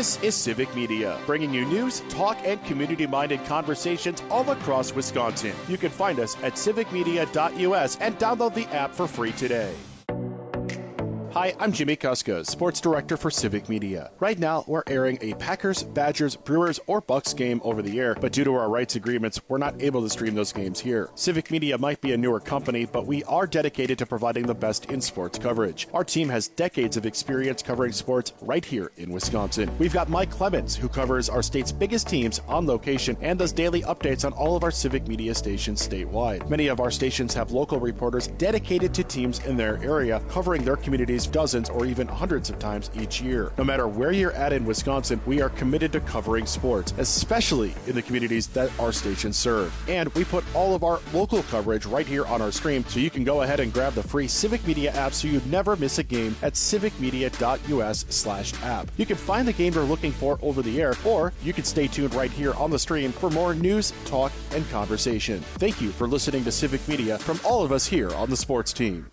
This is Civic Media, bringing you news, talk, and community-minded conversations all across Wisconsin. You can find us at civicmedia.us and download the app for free today. Hi, I'm Jimmy Kuska, Sports Director for Civic Media. Right now, we're airing a Packers, Badgers, Brewers, or Bucks game over the air, but due to our rights agreements, we're not able to stream those games here. Civic Media might be a newer company, but we are dedicated to providing the best in sports coverage. Our team has decades of experience covering sports right here in Wisconsin. We've got Mike Clemens, who covers our state's biggest teams on location and does daily updates on all of our Civic Media stations statewide. Many of our stations have local reporters dedicated to teams in their area, covering their communities dozens or even hundreds of times each year. No matter where you're at in Wisconsin, we are committed to covering sports, especially in the communities that our stations serve. And we put all of our local coverage right here on our stream, so you can go ahead and grab the free Civic Media app so you never miss a game at civicmedia.us/app. You can find the game you're looking for over the air, or you can stay tuned right here on the stream for more news, talk, and conversation. Thank you for listening to Civic Media from all of us here on the sports team.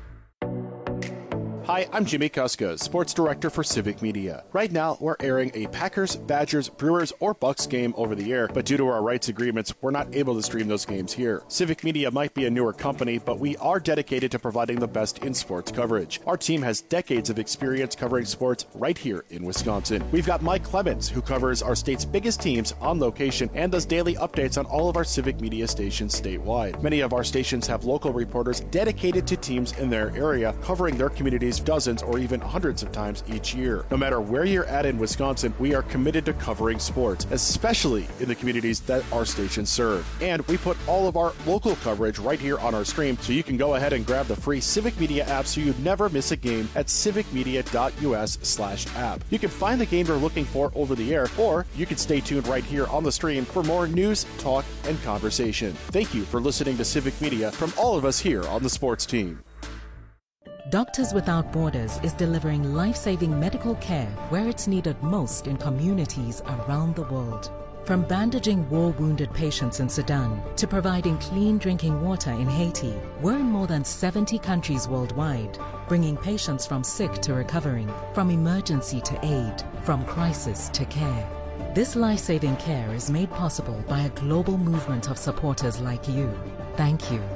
Hi, I'm Jimmy Kuska, Sports Director for Civic Media. Right now, we're airing a Packers, Badgers, Brewers, or Bucks game over the air, but due to our rights agreements, we're not able to stream those games here. Civic Media might be a newer company, but we are dedicated to providing the best in sports coverage. Our team has decades of experience covering sports right here in Wisconsin. We've got Mike Clemens, who covers our state's biggest teams on location and does daily updates on all of our Civic Media stations statewide. Many of our stations have local reporters dedicated to teams in their area, covering their communities dozens or even hundreds of times each year. No matter where you're at in Wisconsin, we are committed to covering sports, especially in the communities that our stations serve. And we put all of our local coverage right here on our stream, so you can go ahead and grab the free Civic Media app so you never miss a game at civicmedia.us/app. You can find the game you're looking for over the air, or you can stay tuned right here on the stream for more news, talk, and conversation. Thank you for listening to Civic Media from all of us here on the sports team. Doctors Without Borders is delivering life-saving medical care where it's needed most in communities around the world. From bandaging war-wounded patients in Sudan to providing clean drinking water in Haiti, we're in more than 70 countries worldwide, bringing patients from sick to recovering, from emergency to aid, from crisis to care. This life-saving care is made possible by a global movement of supporters like you. Thank you.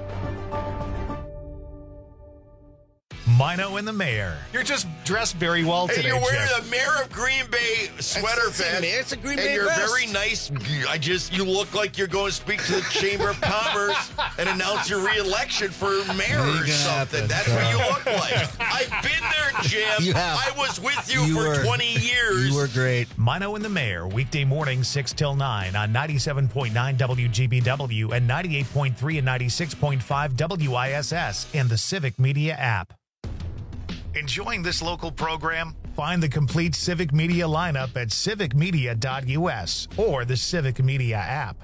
Mino and the Mayor. You're just dressed very well today. Hey, you're wearing Jeff. the Mayor of Green Bay sweater, man. It's a Green Bay And you're vest. very nice. You look like you're going to speak to the Chamber of Commerce and announce your re-election for mayor or something. That's what you look like. I've been there, Jim. You have. I was with you for 20 years. You were great. Mino and the Mayor, weekday mornings 6 till 9 on 97.9 WGBW and 98.3 and 96.5 WISS and the Civic Media app. Enjoying this local program? Find the complete Civic Media lineup at civicmedia.us or the Civic Media app.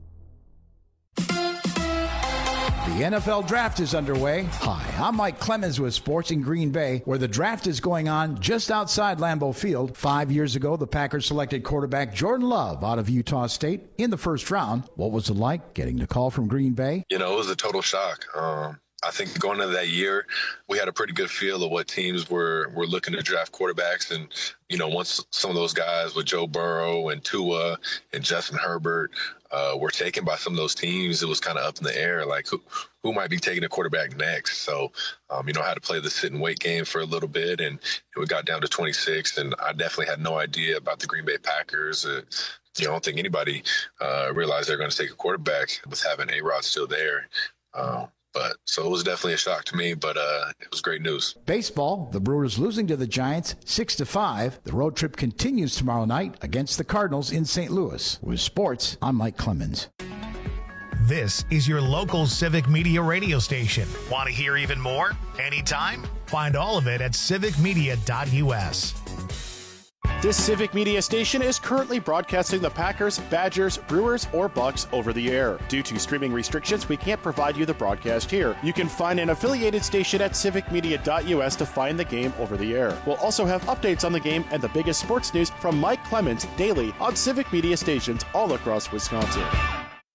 The NFL Draft is underway. Hi, I'm Mike Clemens with Sports in Green Bay, where the draft is going on just outside Lambeau Field. 5 years ago, the Packers selected quarterback Jordan Love out of Utah State in the first round. What was it like getting the call from Green Bay? It was a total shock. I think going into that year, we had a pretty good feel of what teams were looking to draft quarterbacks. And, once some of those guys with Joe Burrow and Tua and Justin Herbert were taken by some of those teams, it was kind of up in the air, like who might be taking a quarterback next. So, I had to play the sit and wait game for a little bit, and we got down to 26, and I definitely had no idea about the Green Bay Packers. I don't think anybody realized they were going to take a quarterback with having A-Rod still there. So it was definitely a shock to me, but it was great news. Baseball, the Brewers losing to the Giants 6-5. The road trip continues tomorrow night against the Cardinals in St. Louis. With sports, I'm Mike Clemens. This is your local Civic Media radio station. Want to hear even more? Anytime? Find all of it at civicmedia.us. This Civic Media station is currently broadcasting the Packers, Badgers, Brewers, or Bucks over the air. Due to streaming restrictions, we can't provide you the broadcast here. You can find an affiliated station at civicmedia.us to find the game over the air. We'll also have updates on the game and the biggest sports news from Mike Clemens daily on Civic Media stations all across Wisconsin.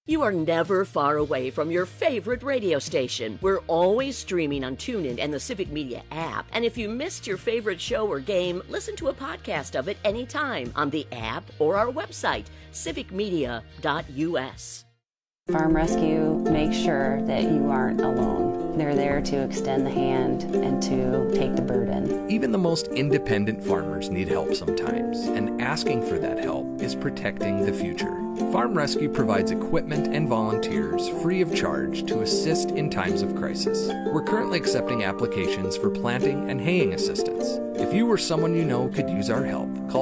You are never far away from your favorite radio station. We're always streaming on TuneIn and the Civic Media app. And if you missed your favorite show or game, listen to a podcast of it anytime on the app or our website, civicmedia.us. Farm Rescue makes sure that you aren't alone. They're there to extend the hand and to take the burden. Even the most independent farmers need help sometimes, and asking for that help is protecting the future. Farm Rescue provides equipment and volunteers free of charge to assist in times of crisis. We're currently accepting applications for planting and haying assistance. If you or someone you know could use our help, call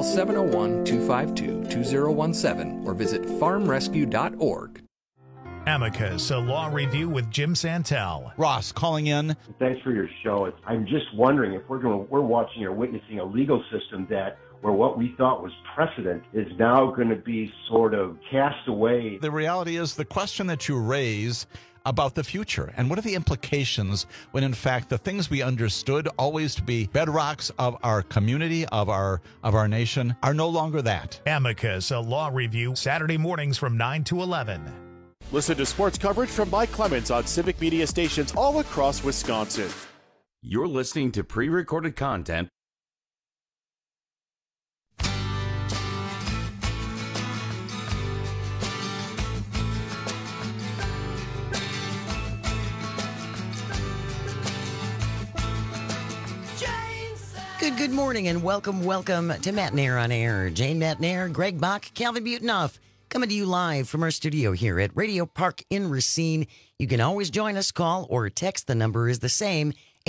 701-252-2017 or visit farmrescue.org. Amicus, a law review with Jim Santel. Ross calling in. Thanks for your show. I'm just wondering if we're watching or witnessing a legal system where what we thought was precedent is now going to be sort of cast away. The reality is the question that you raise about the future and what are the implications when in fact the things we understood always to be bedrocks of our community, of our nation, are no longer that. Amicus, a law review, Saturday mornings from 9 to 11. Listen to sports coverage from Mike Clemens on Civic Media stations all across Wisconsin. You're listening to pre-recorded content. Good morning and welcome to Matt Nair on Air. Jane Matt Nair, Greg Bach, Calvin Butenoff, coming to you live from our studio here at Radio Park in Racine. You can always join us, call or text. The number is the same,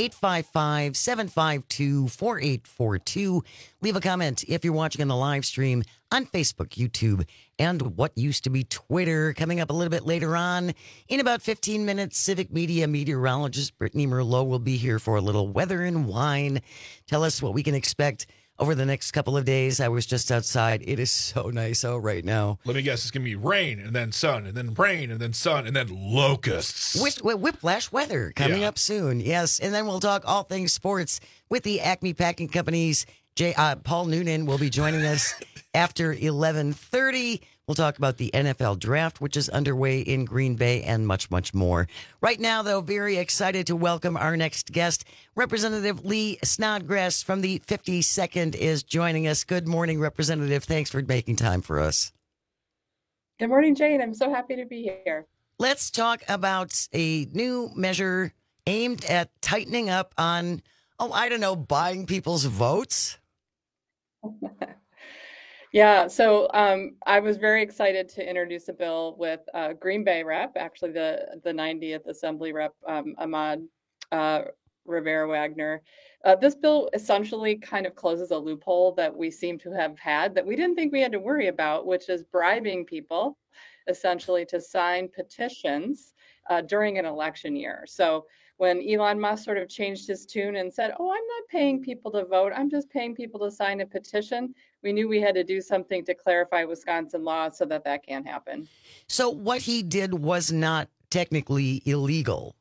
855-752-4842. Leave a comment if you're watching on the live stream on Facebook, YouTube, and what used to be Twitter. Coming up a little bit later on, in about 15 minutes, Civic Media meteorologist Brittany Merlot will be here for a little weather and wine. Tell us what we can expect over the next couple of days. I was just outside. It is so nice out right now. Let me guess, it's going to be rain and then sun and then rain and then sun and then locusts. Whiplash weather coming up soon. Yes. And then we'll talk all things sports with the Acme Packing Company's Paul Noonan will be joining us after 11:30. We'll talk about the NFL draft, which is underway in Green Bay, and much, much more. Right now, though, very excited to welcome our next guest. Representative Lee Snodgrass from the 52nd is joining us. Good morning, Representative. Thanks for making time for us. Good morning, Jane. I'm so happy to be here. Let's talk about a new measure aimed at tightening up on, buying people's votes. Yeah, so I was very excited to introduce a bill with Green Bay rep, actually the 90th Assembly rep, Ahmad Rivera Wagner. This bill essentially kind of closes a loophole that we seem to have had that we didn't think we had to worry about, which is bribing people essentially to sign petitions during an election year. So when Elon Musk sort of changed his tune and said, I'm not paying people to vote, I'm just paying people to sign a petition, we knew we had to do something to clarify Wisconsin law so that can't happen. So what he did was not technically illegal.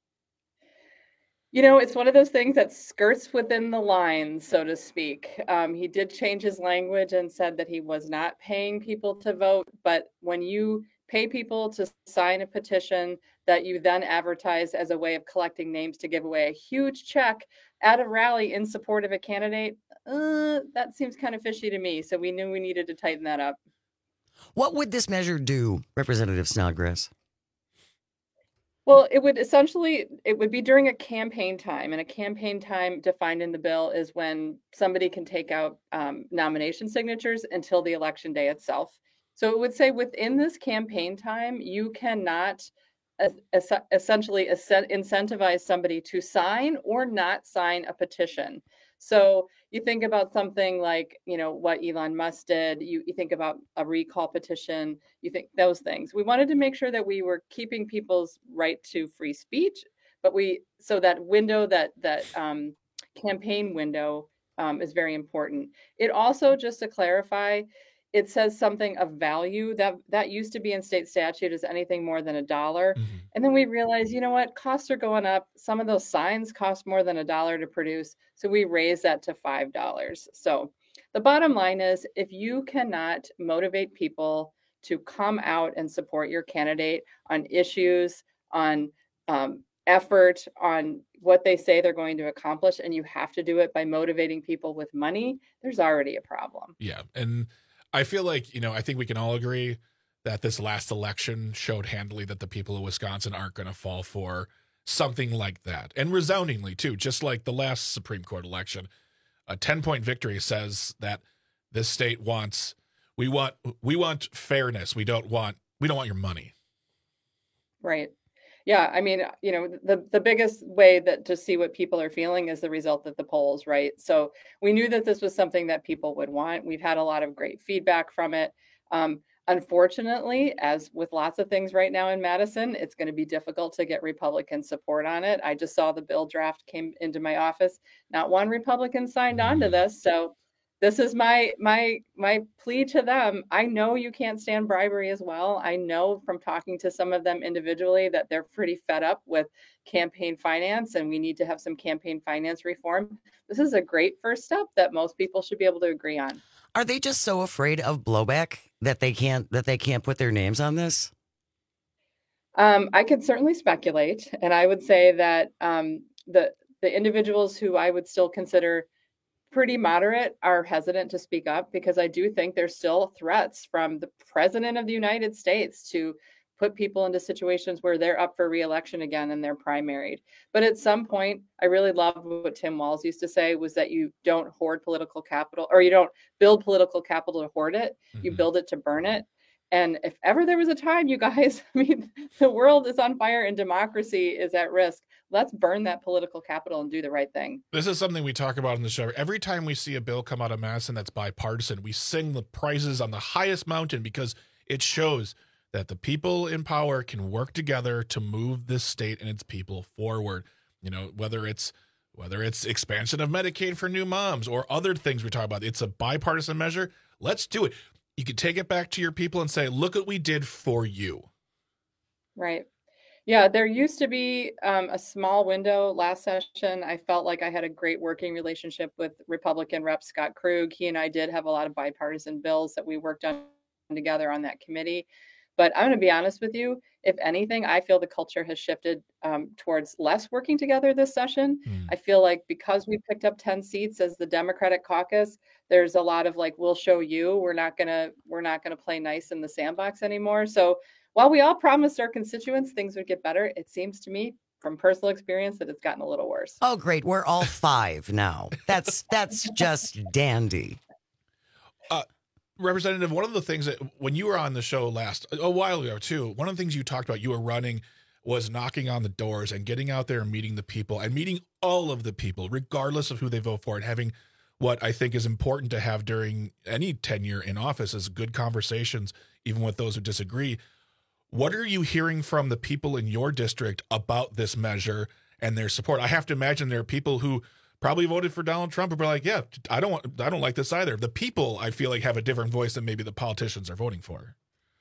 It's one of those things that skirts within the lines, so to speak. He did change his language and said that he was not paying people to vote. But when you pay people to sign a petition that you then advertise as a way of collecting names to give away a huge check at a rally in support of a candidate, that seems kind of fishy to me. So we knew we needed to tighten that up. What would this measure do, Representative Snodgrass? Well, it would be during a campaign time, and a campaign time defined in the bill is when somebody can take out nomination signatures until the election day itself. So it would say within this campaign time, you cannot essentially incentivize somebody to sign or not sign a petition. So you think about something like, what Elon Musk did, you think about a recall petition, you think those things. We wanted to make sure that we were keeping people's right to free speech, but so that window, that campaign window is very important. It also, just to clarify, it says something of value that used to be in state statute as anything more than $1. Mm-hmm. And then we realized, costs are going up. Some of those signs cost more than $1 to produce. So we raised that to $5. So the bottom line is, if you cannot motivate people to come out and support your candidate on issues, on effort, on what they say they're going to accomplish, and you have to do it by motivating people with money, there's already a problem. Yeah. And I feel like, I think we can all agree that this last election showed handily that the people of Wisconsin aren't going to fall for something like that. And resoundingly, too, just like the last Supreme Court election. A 10-point victory says that this state wants, we want fairness. We don't want your money. Right. Yeah. I mean, the biggest way that to see what people are feeling is the result of the polls, right? So we knew that this was something that people would want. We've had a lot of great feedback from it. Unfortunately, as with lots of things right now in Madison, it's going to be difficult to get Republican support on it. I just saw the bill draft came into my office. Not one Republican signed on to this. So this is my plea to them. I know you can't stand bribery as well. I know from talking to some of them individually that they're pretty fed up with campaign finance, and we need to have some campaign finance reform. This is a great first step that most people should be able to agree on. Are they just so afraid of blowback that they can't put their names on this? I could certainly speculate, and I would say that the individuals who I would still consider pretty moderate are hesitant to speak up, because I do think there's still threats from the president of the United States to put people into situations where they're up for re-election again and they're primaried. But at some point, I really love what Tim Walz used to say, was that you don't hoard political capital, or you don't build political capital to hoard it. Mm-hmm. You build it to burn it. And if ever there was a time, you guys, I mean, the world is on fire and democracy is at risk. Let's burn that political capital and do the right thing. This is something we talk about in the show. Every time we see a bill come out of Madison that's bipartisan, we sing the praises on the highest mountain, because it shows that the people in power can work together to move this state and its people forward. Whether it's expansion of Medicaid for new moms or other things we talk about, it's a bipartisan measure. Let's do it. You can take it back to your people and say, look what we did for you. Right. Yeah, there used to be a small window last session. I felt like I had a great working relationship with Republican Rep. Scott Krug. He and I did have a lot of bipartisan bills that we worked on together on that committee. But I'm going to be honest with you, if anything, I feel the culture has shifted towards less working together this session. I feel like because we picked up 10 seats as the Democratic caucus, there's a lot of like, we'll show you, we're not gonna play nice in the sandbox anymore. So while we all promised our constituents things would get better, it seems to me from personal experience that it's gotten a little worse. Oh, great. We're all 5 now. That's just dandy. Representative, one of the things that when you were on the show a while ago too, one of the things you talked about, you were running, was knocking on the doors and getting out there and meeting the people and meeting all of the people, regardless of who they vote for, and having what I think is important to have during any tenure in office is good conversations, even with those who disagree. What are you hearing from the people in your district about this measure and their support? I have to imagine there are people who probably voted for Donald Trump and were like, yeah, I don't like this either. The people, I feel like, have a different voice than maybe the politicians are voting for.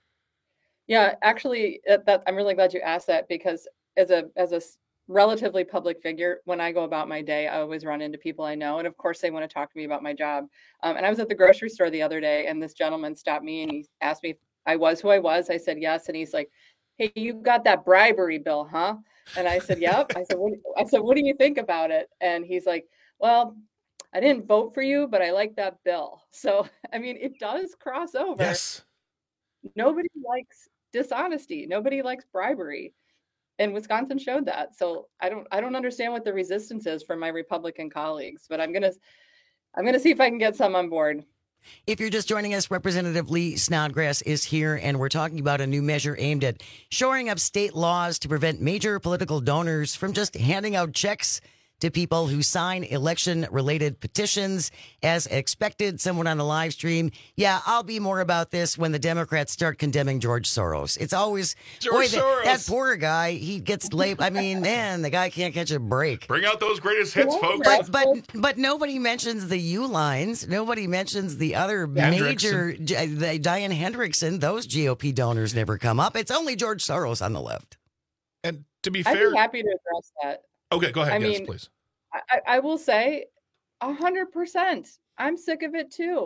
Yeah, actually, I'm really glad you asked that, because as a relatively public figure, when I go about my day, I always run into people I know. And of course, they want to talk to me about my job. And I was at the grocery store the other day, and this gentleman stopped me and he asked me if I was who I was. I said, yes. And he's like, hey, you got that bribery bill, huh? And I said, yep. I said, what do you think about it? And he's like, well, I didn't vote for you, but I like that bill. So, I mean, it does cross over. Yes. Nobody likes dishonesty. Nobody likes bribery. And Wisconsin showed that. So I don't understand what the resistance is from my Republican colleagues, but I'm going to see if I can get some on board. If you're just joining us, Representative Lee Snodgrass is here, and we're talking about a new measure aimed at shoring up state laws to prevent major political donors from just handing out checks to people who sign election-related petitions. As expected, someone on the live stream, yeah, I'll be more about this when the Democrats start condemning George Soros. It's always, Soros. That poor guy, he gets labeled. I mean, man, the guy can't catch a break. Bring out those greatest hits, folks. But nobody mentions the U-lines. Nobody mentions the other major, Diane Hendrickson. Those GOP donors never come up. It's only George Soros on the left. And to be fair, I'd be happy to address that. Okay, go ahead. I yes, mean, please. I will say 100%. I'm sick of it too.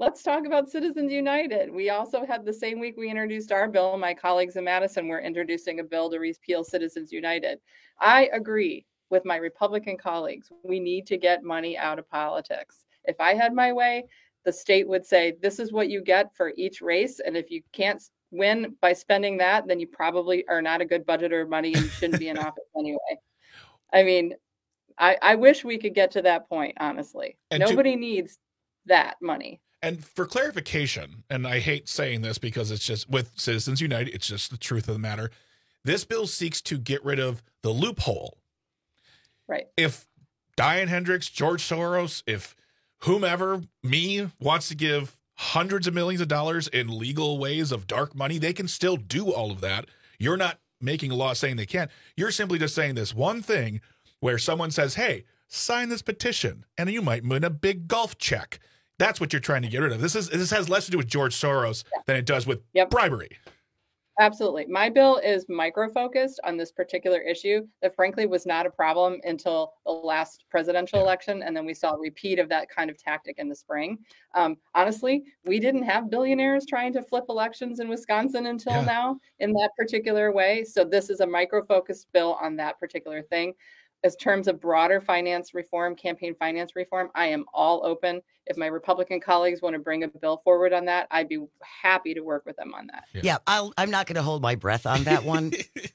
let's talk about Citizens United. We also had the same week we introduced our bill, my colleagues in Madison were introducing a bill to repeal Citizens United. I agree with my Republican colleagues. We need to get money out of politics. If I had my way, the state would say, this is what you get for each race. And if you can't win by spending that, then you probably are not a good budgeter of money and shouldn't be in office anyway. I mean, I wish we could get to that point, honestly. And nobody needs that money. And for clarification, and I hate saying this because it's just with Citizens United, it's just the truth of the matter. This bill seeks to get rid of the loophole. Right. If Diane Hendricks, George Soros, if whomever, me, wants to give hundreds of millions of dollars in legal ways of dark money, they can still do all of that. You're not making a law saying they can't. You're simply just saying this one thing where someone says, hey, sign this petition, and you might win a big golf check. That's what you're trying to get rid of. This has less to do with George Soros than it does with bribery. Absolutely. My bill is micro-focused on this particular issue that frankly was not a problem until the last presidential election. And then we saw a repeat of that kind of tactic in the spring. Honestly, we didn't have billionaires trying to flip elections in Wisconsin until now in that particular way. So this is a micro-focused bill on that particular thing. As terms of broader finance reform, campaign finance reform, I am all open. If my Republican colleagues want to bring a bill forward on that, I'd be happy to work with them on that. Yeah, I'm not going to hold my breath on that one.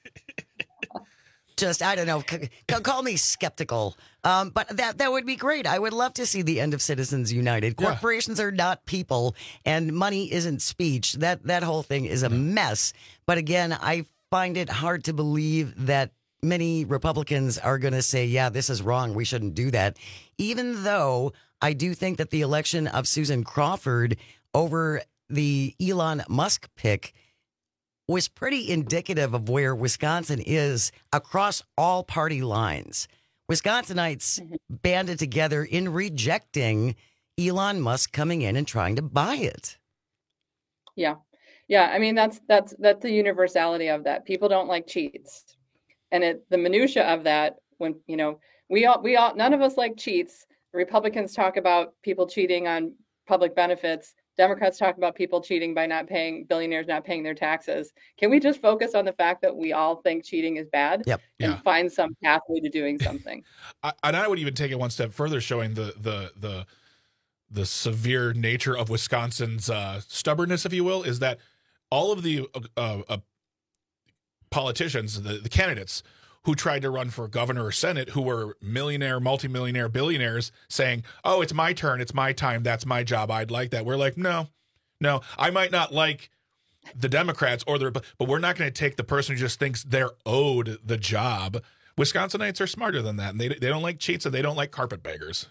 Just, I don't know, call me skeptical. But that would be great. I would love to see the end of Citizens United. Corporations are not people, and money isn't speech. That whole thing is a mess. But again, I find it hard to believe that many Republicans are going to say, yeah, this is wrong. We shouldn't do that. Even though I do think that the election of Susan Crawford over the Elon Musk pick was pretty indicative of where Wisconsin is across all party lines. Wisconsinites banded together in rejecting Elon Musk coming in and trying to buy it. Yeah. I mean, that's the universality of that. People don't like cheats. And the minutia of that, when, we all, none of us like cheats. Republicans talk about people cheating on public benefits. Democrats talk about people cheating by billionaires not paying their taxes. Can we just focus on the fact that we all think cheating is bad and find some pathway to doing something? I would even take it one step further, showing the severe nature of Wisconsin's stubbornness, if you will, is that all of the politicians, the candidates who tried to run for governor or senate, who were millionaire, multimillionaire, billionaires, saying, oh, it's my turn, it's my time, that's my job, I'd like that. We're like, no, I might not like the Democrats but we're not going to take the person who just thinks they're owed the job. Wisconsinites are smarter than that, and they don't like cheats, and they don't like carpetbaggers.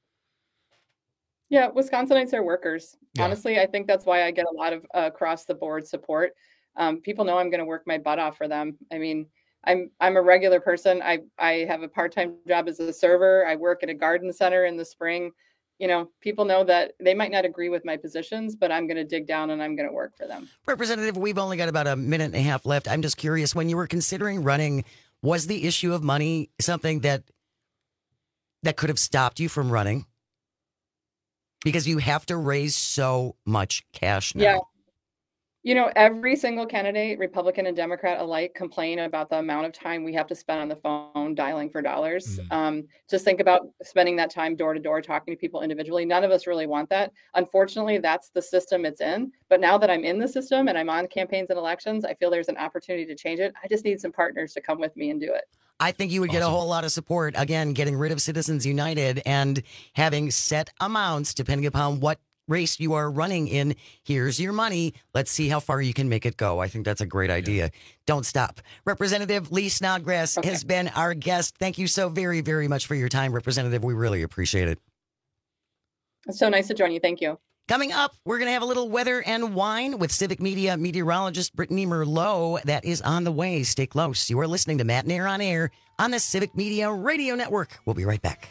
Yeah, Wisconsinites are workers. Yeah. Honestly, I think that's why I get a lot of across-the-board support. People know I'm going to work my butt off for them. I mean, I'm a regular person. I have a part-time job as a server. I work at a garden center in the spring. People know that they might not agree with my positions, but I'm going to dig down and I'm going to work for them. Representative, we've only got about a minute and a half left. I'm just curious, when you were considering running, was the issue of money something that could have stopped you from running? Because you have to raise so much cash now. Yeah. Every single candidate, Republican and Democrat alike, complain about the amount of time we have to spend on the phone dialing for dollars. Just think about spending that time door to door, talking to people individually. None of us really want that. Unfortunately, that's the system it's in. But now that I'm in the system and I'm on campaigns and elections, I feel there's an opportunity to change it. I just need some partners to come with me and do it. I think you would get a whole lot of support, again, getting rid of Citizens United and having set amounts depending upon what race you are running in. Here's your money. Let's see how far you can make it go. I think that's a great idea. Don't stop. Representative Lee Snodgrass has been our guest. Thank you so very, very much for your time, Representative. We really appreciate it. It's so nice to join you. Thank you. Coming up, we're going to have a little weather and wine with Civic Media meteorologist Brittany Merlot. That is on the way. Stay close. You are listening to Matt and Air on Air on the Civic Media Radio Network. We'll be right back.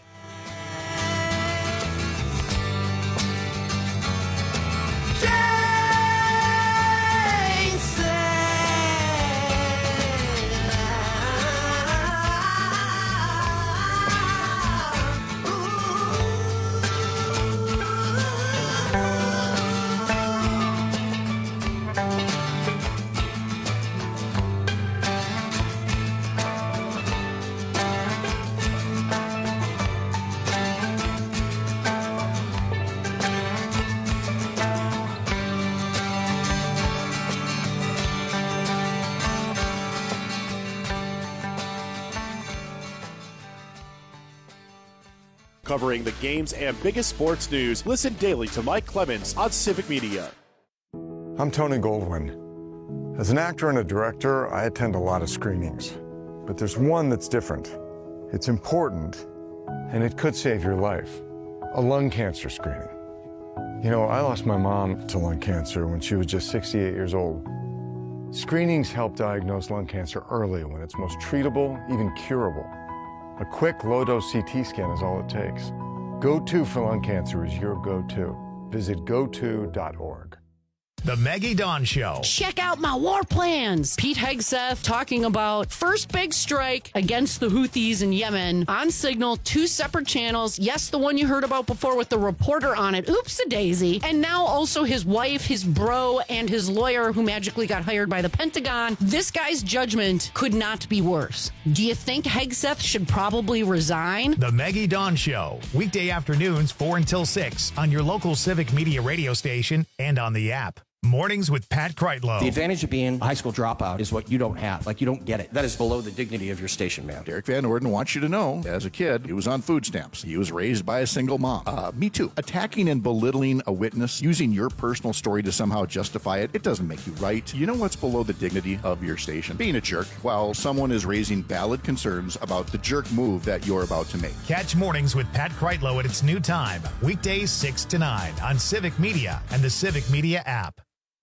Covering the games and biggest sports news, listen daily to Mike Clemens on Civic Media. I'm Tony Goldwyn. As an actor and a director, I attend a lot of screenings. But there's one that's different. It's important, and it could save your life. A lung cancer screening. You know, I lost my mom to lung cancer when she was just 68 years old. Screenings help diagnose lung cancer early when it's most treatable, even curable. A quick, low-dose CT scan is all it takes. Go-To for lung cancer is your go-to. Visit goto.org. The Maggie Dawn Show. Check out my war plans. Pete Hegseth talking about first big strike against the Houthis in Yemen on Signal, 2 separate channels. Yes, the one you heard about before with the reporter on it. Oops-a-daisy. And now also his wife, his bro, and his lawyer who magically got hired by the Pentagon. This guy's judgment could not be worse. Do you think Hegseth should probably resign? The Maggie Dawn Show. Weekday afternoons 4 until 6 on your local Civic Media radio station and on the app. Mornings with Pat Kreitlow. The advantage of being a high school dropout is what you don't have. Like, you don't get it. That is below the dignity of your station, man. Derek Van Orden wants you to know, as a kid, he was on food stamps. He was raised by a single mom. Me too. Attacking and belittling a witness, using your personal story to somehow justify it, it doesn't make you right. You know what's below the dignity of your station? Being a jerk while someone is raising valid concerns about the jerk move that you're about to make. Catch Mornings with Pat Kreitlow at its new time, weekdays 6 to 9 on Civic Media and the Civic Media app.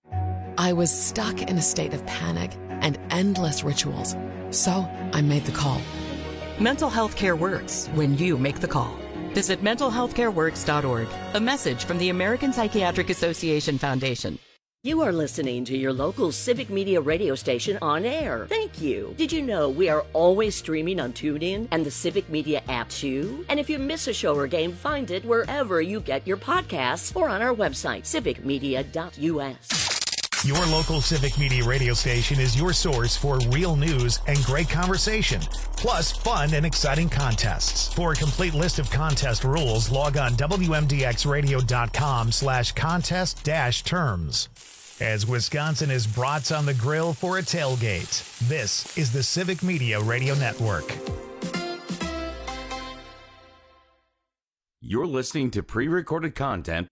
I was stuck in a state of panic and endless rituals, so I made the call. Mental health care works when you make the call. Visit mentalhealthcareworks.org. A message from the American Psychiatric Association Foundation. You are listening to your local Civic Media radio station on air. Thank you. Did you know we are always streaming on TuneIn and the Civic Media app too? And if you miss a show or game, find it wherever you get your podcasts or on our website, civicmedia.us. Your local Civic Media radio station is your source for real news and great conversation, plus fun and exciting contests. For a complete list of contest rules, log on WMDXradio.com/contest-terms. As Wisconsin is brats on the grill for a tailgate, this is the Civic Media Radio Network. You're listening to pre-recorded content.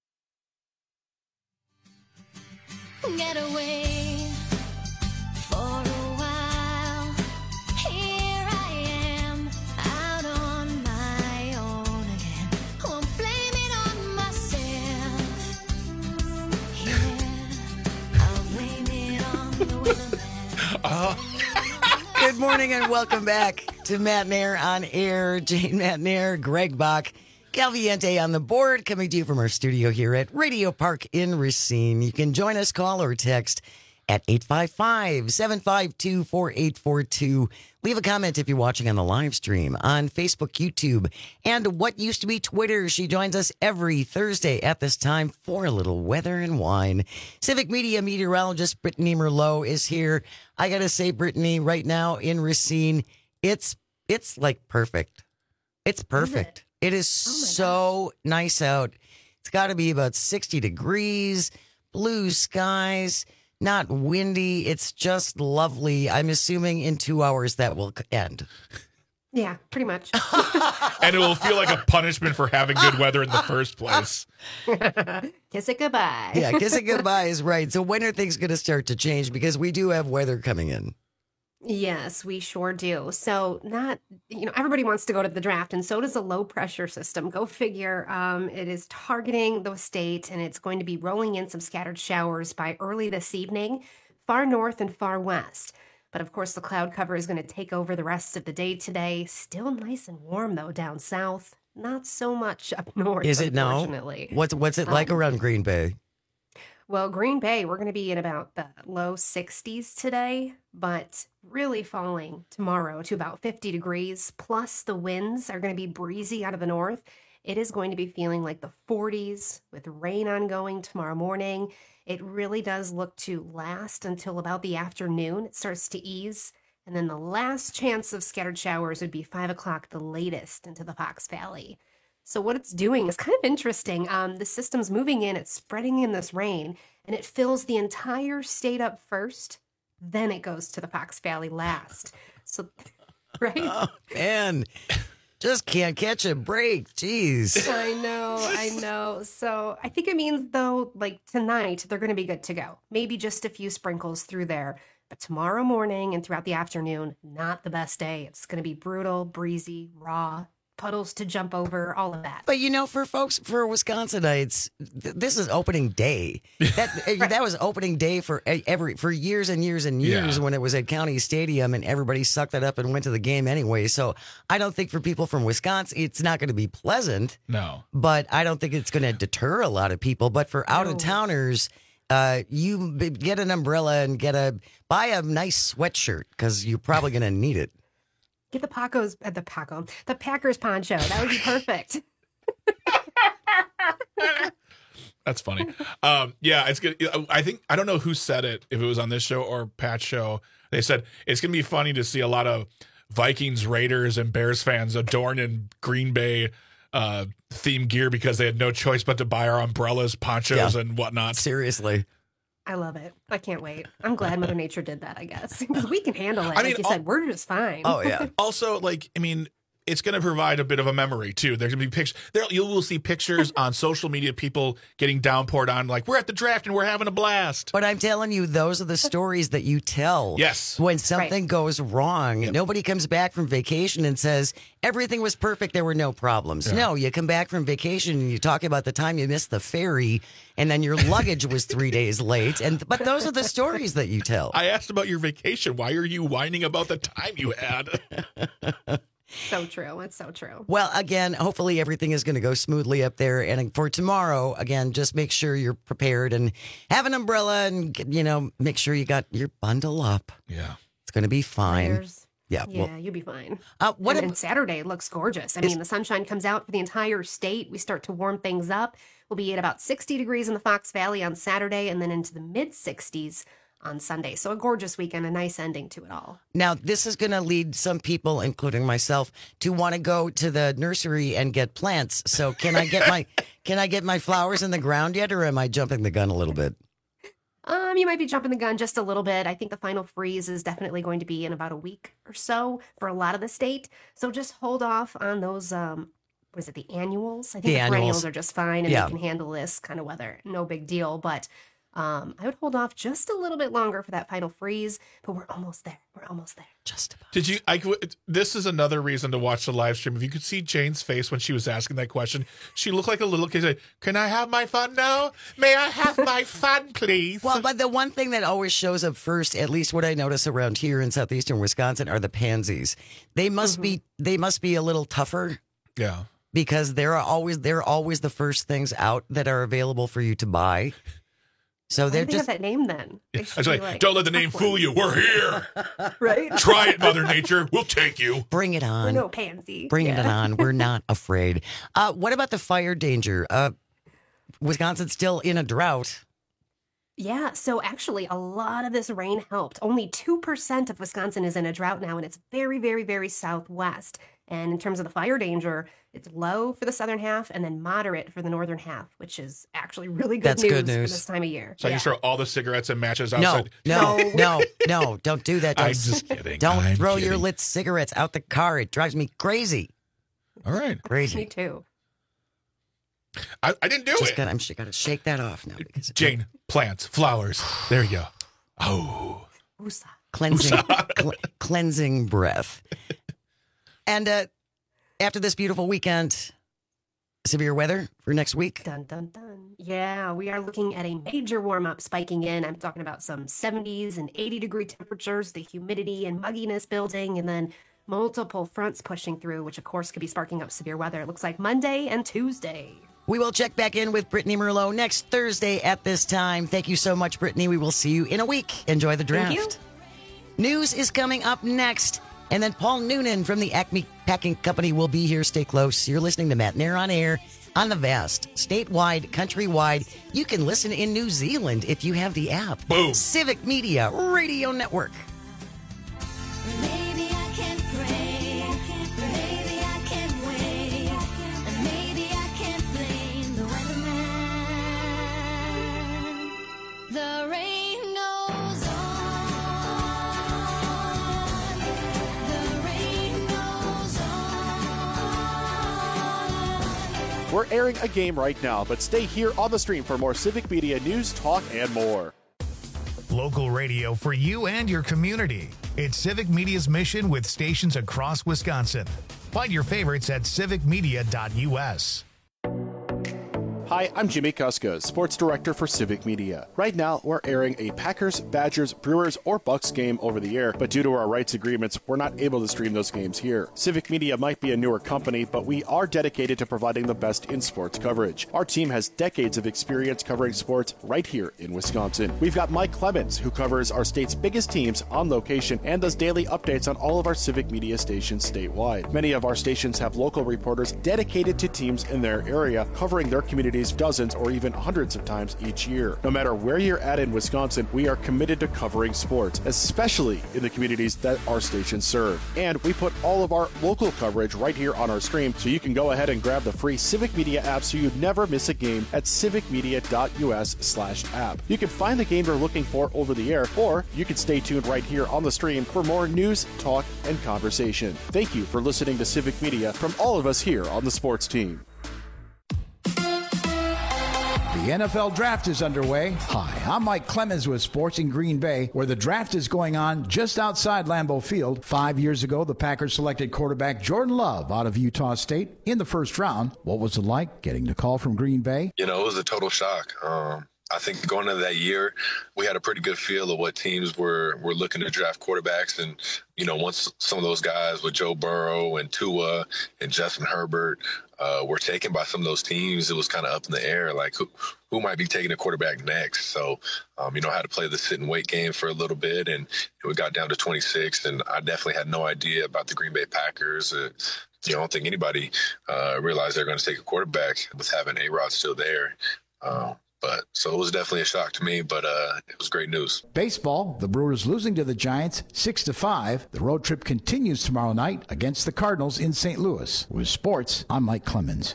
Get away for a while. Here I am, out on my own again. Won't blame it on myself. Yeah, I'll blame it on the weatherman. Good morning and welcome back to Matt Nair on air. Jane Matt Nair, Greg Bach, Calviente on the board, coming to you from our studio here at Radio Park in Racine. You can join us, call or text at 855-752-4842. Leave a comment if you're watching on the live stream on Facebook, YouTube, and what used to be Twitter. She joins us every Thursday at this time for a little weather and wine. Civic Media meteorologist Brittany Merlot is here. I got to say, Brittany, right now in Racine, it's like perfect. It's perfect. It is so nice out. It's got to be about 60 degrees, blue skies, not windy. It's just lovely. I'm assuming in 2 hours that will end. Yeah, pretty much. And it will feel like a punishment for having good weather in the first place. Kiss it goodbye. Yeah, kiss it goodbye is right. So when are things going to start to change? Because we do have weather coming in. Yes, we sure do. So everybody wants to go to the draft, and so does a low pressure system. Go figure. It is targeting the state, and it's going to be rolling in some scattered showers by early this evening, far north and far west. But of course, the cloud cover is going to take over the rest of the day today. Still nice and warm, though, down south. Not so much up north, Is it now? unfortunately. What's it like around Green Bay? Well, Green Bay, we're going to be in about the low 60s today, but really falling tomorrow to about 50 degrees. Plus, the winds are going to be breezy out of the north. It is going to be feeling like the 40s with rain ongoing tomorrow morning. It really does look to last until about the afternoon. It starts to ease. And then the last chance of scattered showers would be 5 o'clock, the latest, into the Fox Valley. So what it's doing is kind of interesting. The system's moving in, it's spreading in this rain, and it fills the entire state up first. Then it goes to the Fox Valley last. So, right? Oh, man. Just can't catch a break. Jeez. I know. So I think it means, though, like tonight, they're going to be good to go. Maybe just a few sprinkles through there. But tomorrow morning and throughout the afternoon, not the best day. It's going to be brutal, breezy, raw, puddles to jump over, all of that. But for Wisconsinites, this is opening day. That was opening day for years and years and years when it was at County Stadium, and everybody sucked it up and went to the game anyway. So I don't think for people from Wisconsin, it's not going to be pleasant. No. But I don't think it's going to deter a lot of people. But for out-of-towners, you get an umbrella and buy a nice sweatshirt because you're probably going to need it. Get the Packers poncho. That would be perfect. That's funny. It's good. I don't know who said it, if it was on this show or Pat's show. They said it's going to be funny to see a lot of Vikings, Raiders, and Bears fans adorned in Green Bay theme gear because they had no choice but to buy our umbrellas, ponchos, and whatnot. Seriously. I love it. I can't wait. I'm glad Mother Nature did that, I guess. Because we can handle it. Like you said, we're just fine. Oh, yeah. Also, it's going to provide a bit of a memory, too. There's going to be pictures. You will see pictures on social media, people getting downpoured on, like, we're at the draft and we're having a blast. But I'm telling you, those are the stories that you tell. Yes. When something goes wrong. Yep. Nobody comes back from vacation and says, everything was perfect, there were no problems. Yeah. No, you come back from vacation and you talk about the time you missed the ferry and then your luggage was 3 days late. But those are the stories that you tell. I asked about your vacation. Why are you whining about the time you had? So true. It's so true. Well, again, hopefully everything is going to go smoothly up there. And for tomorrow, again, just make sure you're prepared and have an umbrella and, make sure you got your bundle up. Yeah. It's going to be fine. Layers. Yeah, you'll be fine. And Saturday looks gorgeous. I mean, the sunshine comes out for the entire state. We start to warm things up. We'll be at about 60 degrees in the Fox Valley on Saturday and then into the mid-60s on Sunday. So a gorgeous weekend, a nice ending to it all. Now, this is going to lead some people, including myself, to want to go to the nursery and get plants. So can I get my flowers in the ground yet, or am I jumping the gun a little bit? You might be jumping the gun just a little bit. I think the final freeze is definitely going to be in about a week or so for a lot of the state. So just hold off on those, the annuals? I think the perennials are just fine and they can handle this kind of weather. No big deal. But I would hold off just a little bit longer for that final freeze, but we're almost there. Just about. Did you? This is another reason to watch the live stream. If you could see Jane's face when she was asking that question, she looked like a little kid. Can I have my fun now? May I have my fun, please? Well, but the one thing that always shows up first, at least what I notice around here in southeastern Wisconsin, are the pansies. They must be a little tougher. Yeah. Because they're always the first things out that are available for you to buy. So they're just that name then. Yeah. I was like, don't let the name fool you. We're here. Right? Try it, Mother Nature. We'll take you. Bring it on. We're no pansy. Bring it on. We're not afraid. What about the fire danger? Wisconsin's still in a drought. Yeah, so actually a lot of this rain helped. Only 2% of Wisconsin is in a drought now, and it's very, very, very southwest. And in terms of the fire danger, it's low for the southern half and then moderate for the northern half, which is actually really good news for this time of year. So you throw all the cigarettes and matches outside? No, don't do that. I'm just kidding. Don't throw your lit cigarettes out the car. It drives me crazy. All right. Crazy. Me too. I didn't do it. I'm got to shake that off now. Jane, plants, flowers. There you go. Oh. Cleansing breath. And after this beautiful weekend, severe weather for next week. Dun, dun, dun. Yeah, we are looking at a major warm-up spiking in. I'm talking about some 70s and 80-degree temperatures, the humidity and mugginess building, and then multiple fronts pushing through, which, of course, could be sparking up severe weather. It looks like Monday and Tuesday. We will check back in with Brittany Merlot next Thursday at this time. Thank you so much, Brittany. We will see you in a week. Enjoy the draft. Thank you. News is coming up next. And then Paul Noonan from the Acme Packing Company will be here. Stay close. You're listening to Matt Nair on Air on the vast, statewide, countrywide. You can listen in New Zealand if you have the app. Boom. Civic Media Radio Network. Maybe I can pray. Maybe I can wait. And maybe I can blame the weatherman. The rain goes on. The rain goes on. We're airing a game right now, but stay here on the stream for more Civic Media news, talk, and more. Local radio for you and your community. It's Civic Media's mission with stations across Wisconsin. Find your favorites at civicmedia.us. Hi, I'm Jimmy Kuska, Sports Director for Civic Media. Right now, we're airing a Packers, Badgers, Brewers, or Bucks game over the air, but due to our rights agreements, we're not able to stream those games here. Civic Media might be a newer company, but we are dedicated to providing the best in sports coverage. Our team has decades of experience covering sports right here in Wisconsin. We've got Mike Clemens, who covers our state's biggest teams on location and does daily updates on all of our Civic Media stations statewide. Many of our stations have local reporters dedicated to teams in their area, covering their communities dozens or even hundreds of times each year. No matter where you're at in Wisconsin, we are committed to covering sports, especially in the communities that our stations serve. And we put all of our local coverage right here on our stream, so you can go ahead and grab the free Civic Media app so you never miss a game at civicmedia.us/app. You can find the game you're looking for over the air, or you can stay tuned right here on the stream for more news, talk, and conversation. Thank you for listening to Civic Media from all of us here on the sports team. The NFL Draft is underway. Hi, I'm Mike Clemens with Sports in Green Bay, where the draft is going on just outside Lambeau Field. 5 years ago, the Packers selected quarterback Jordan Love out of Utah State in the first round. What was it like getting the call from Green Bay? It was a total shock. I think going into that year, we had a pretty good feel of what teams were looking to draft quarterbacks. And, once some of those guys with Joe Burrow and Tua and Justin Herbert were taken by some of those teams, it was kind of up in the air, like who might be taking a quarterback next. So, I had to play the sit and wait game for a little bit, and we got down to 26, and I definitely had no idea about the Green Bay Packers. I don't think anybody realized they're going to take a quarterback with having A-Rod still there. So it was definitely a shock to me, but it was great news. Baseball, the Brewers losing to the Giants 6-5. The road trip continues tomorrow night against the Cardinals in St. Louis. With sports, I'm Mike Clemens.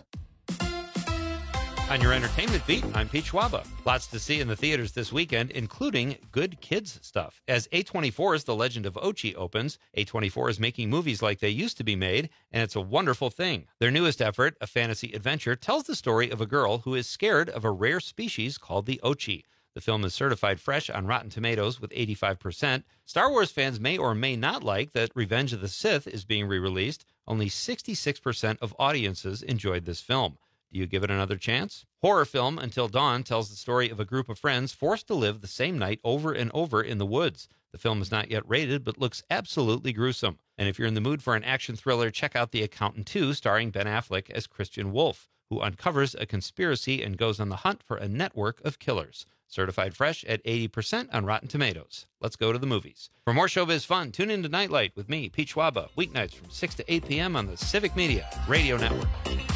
On your entertainment beat, I'm Pete Schwaba. Lots to see in the theaters this weekend, including good kids stuff. As A24's The Legend of Ochi opens, A24 is making movies like they used to be made, and it's a wonderful thing. Their newest effort, a fantasy adventure, tells the story of a girl who is scared of a rare species called the Ochi. The film is certified fresh on Rotten Tomatoes with 85%. Star Wars fans may or may not like that Revenge of the Sith is being re-released. Only 66% of audiences enjoyed this film. Do you give it another chance? Horror film Until Dawn tells the story of a group of friends forced to live the same night over and over in the woods. The film is not yet rated, but looks absolutely gruesome. And if you're in the mood for an action thriller, check out The Accountant 2, starring Ben Affleck as Christian Wolf, who uncovers a conspiracy and goes on the hunt for a network of killers. Certified fresh at 80% on Rotten Tomatoes. Let's go to the movies. For more showbiz fun, tune in to Nightlight with me, Pete Schwaba, weeknights from 6 to 8 p.m. on the Civic Media Radio Network.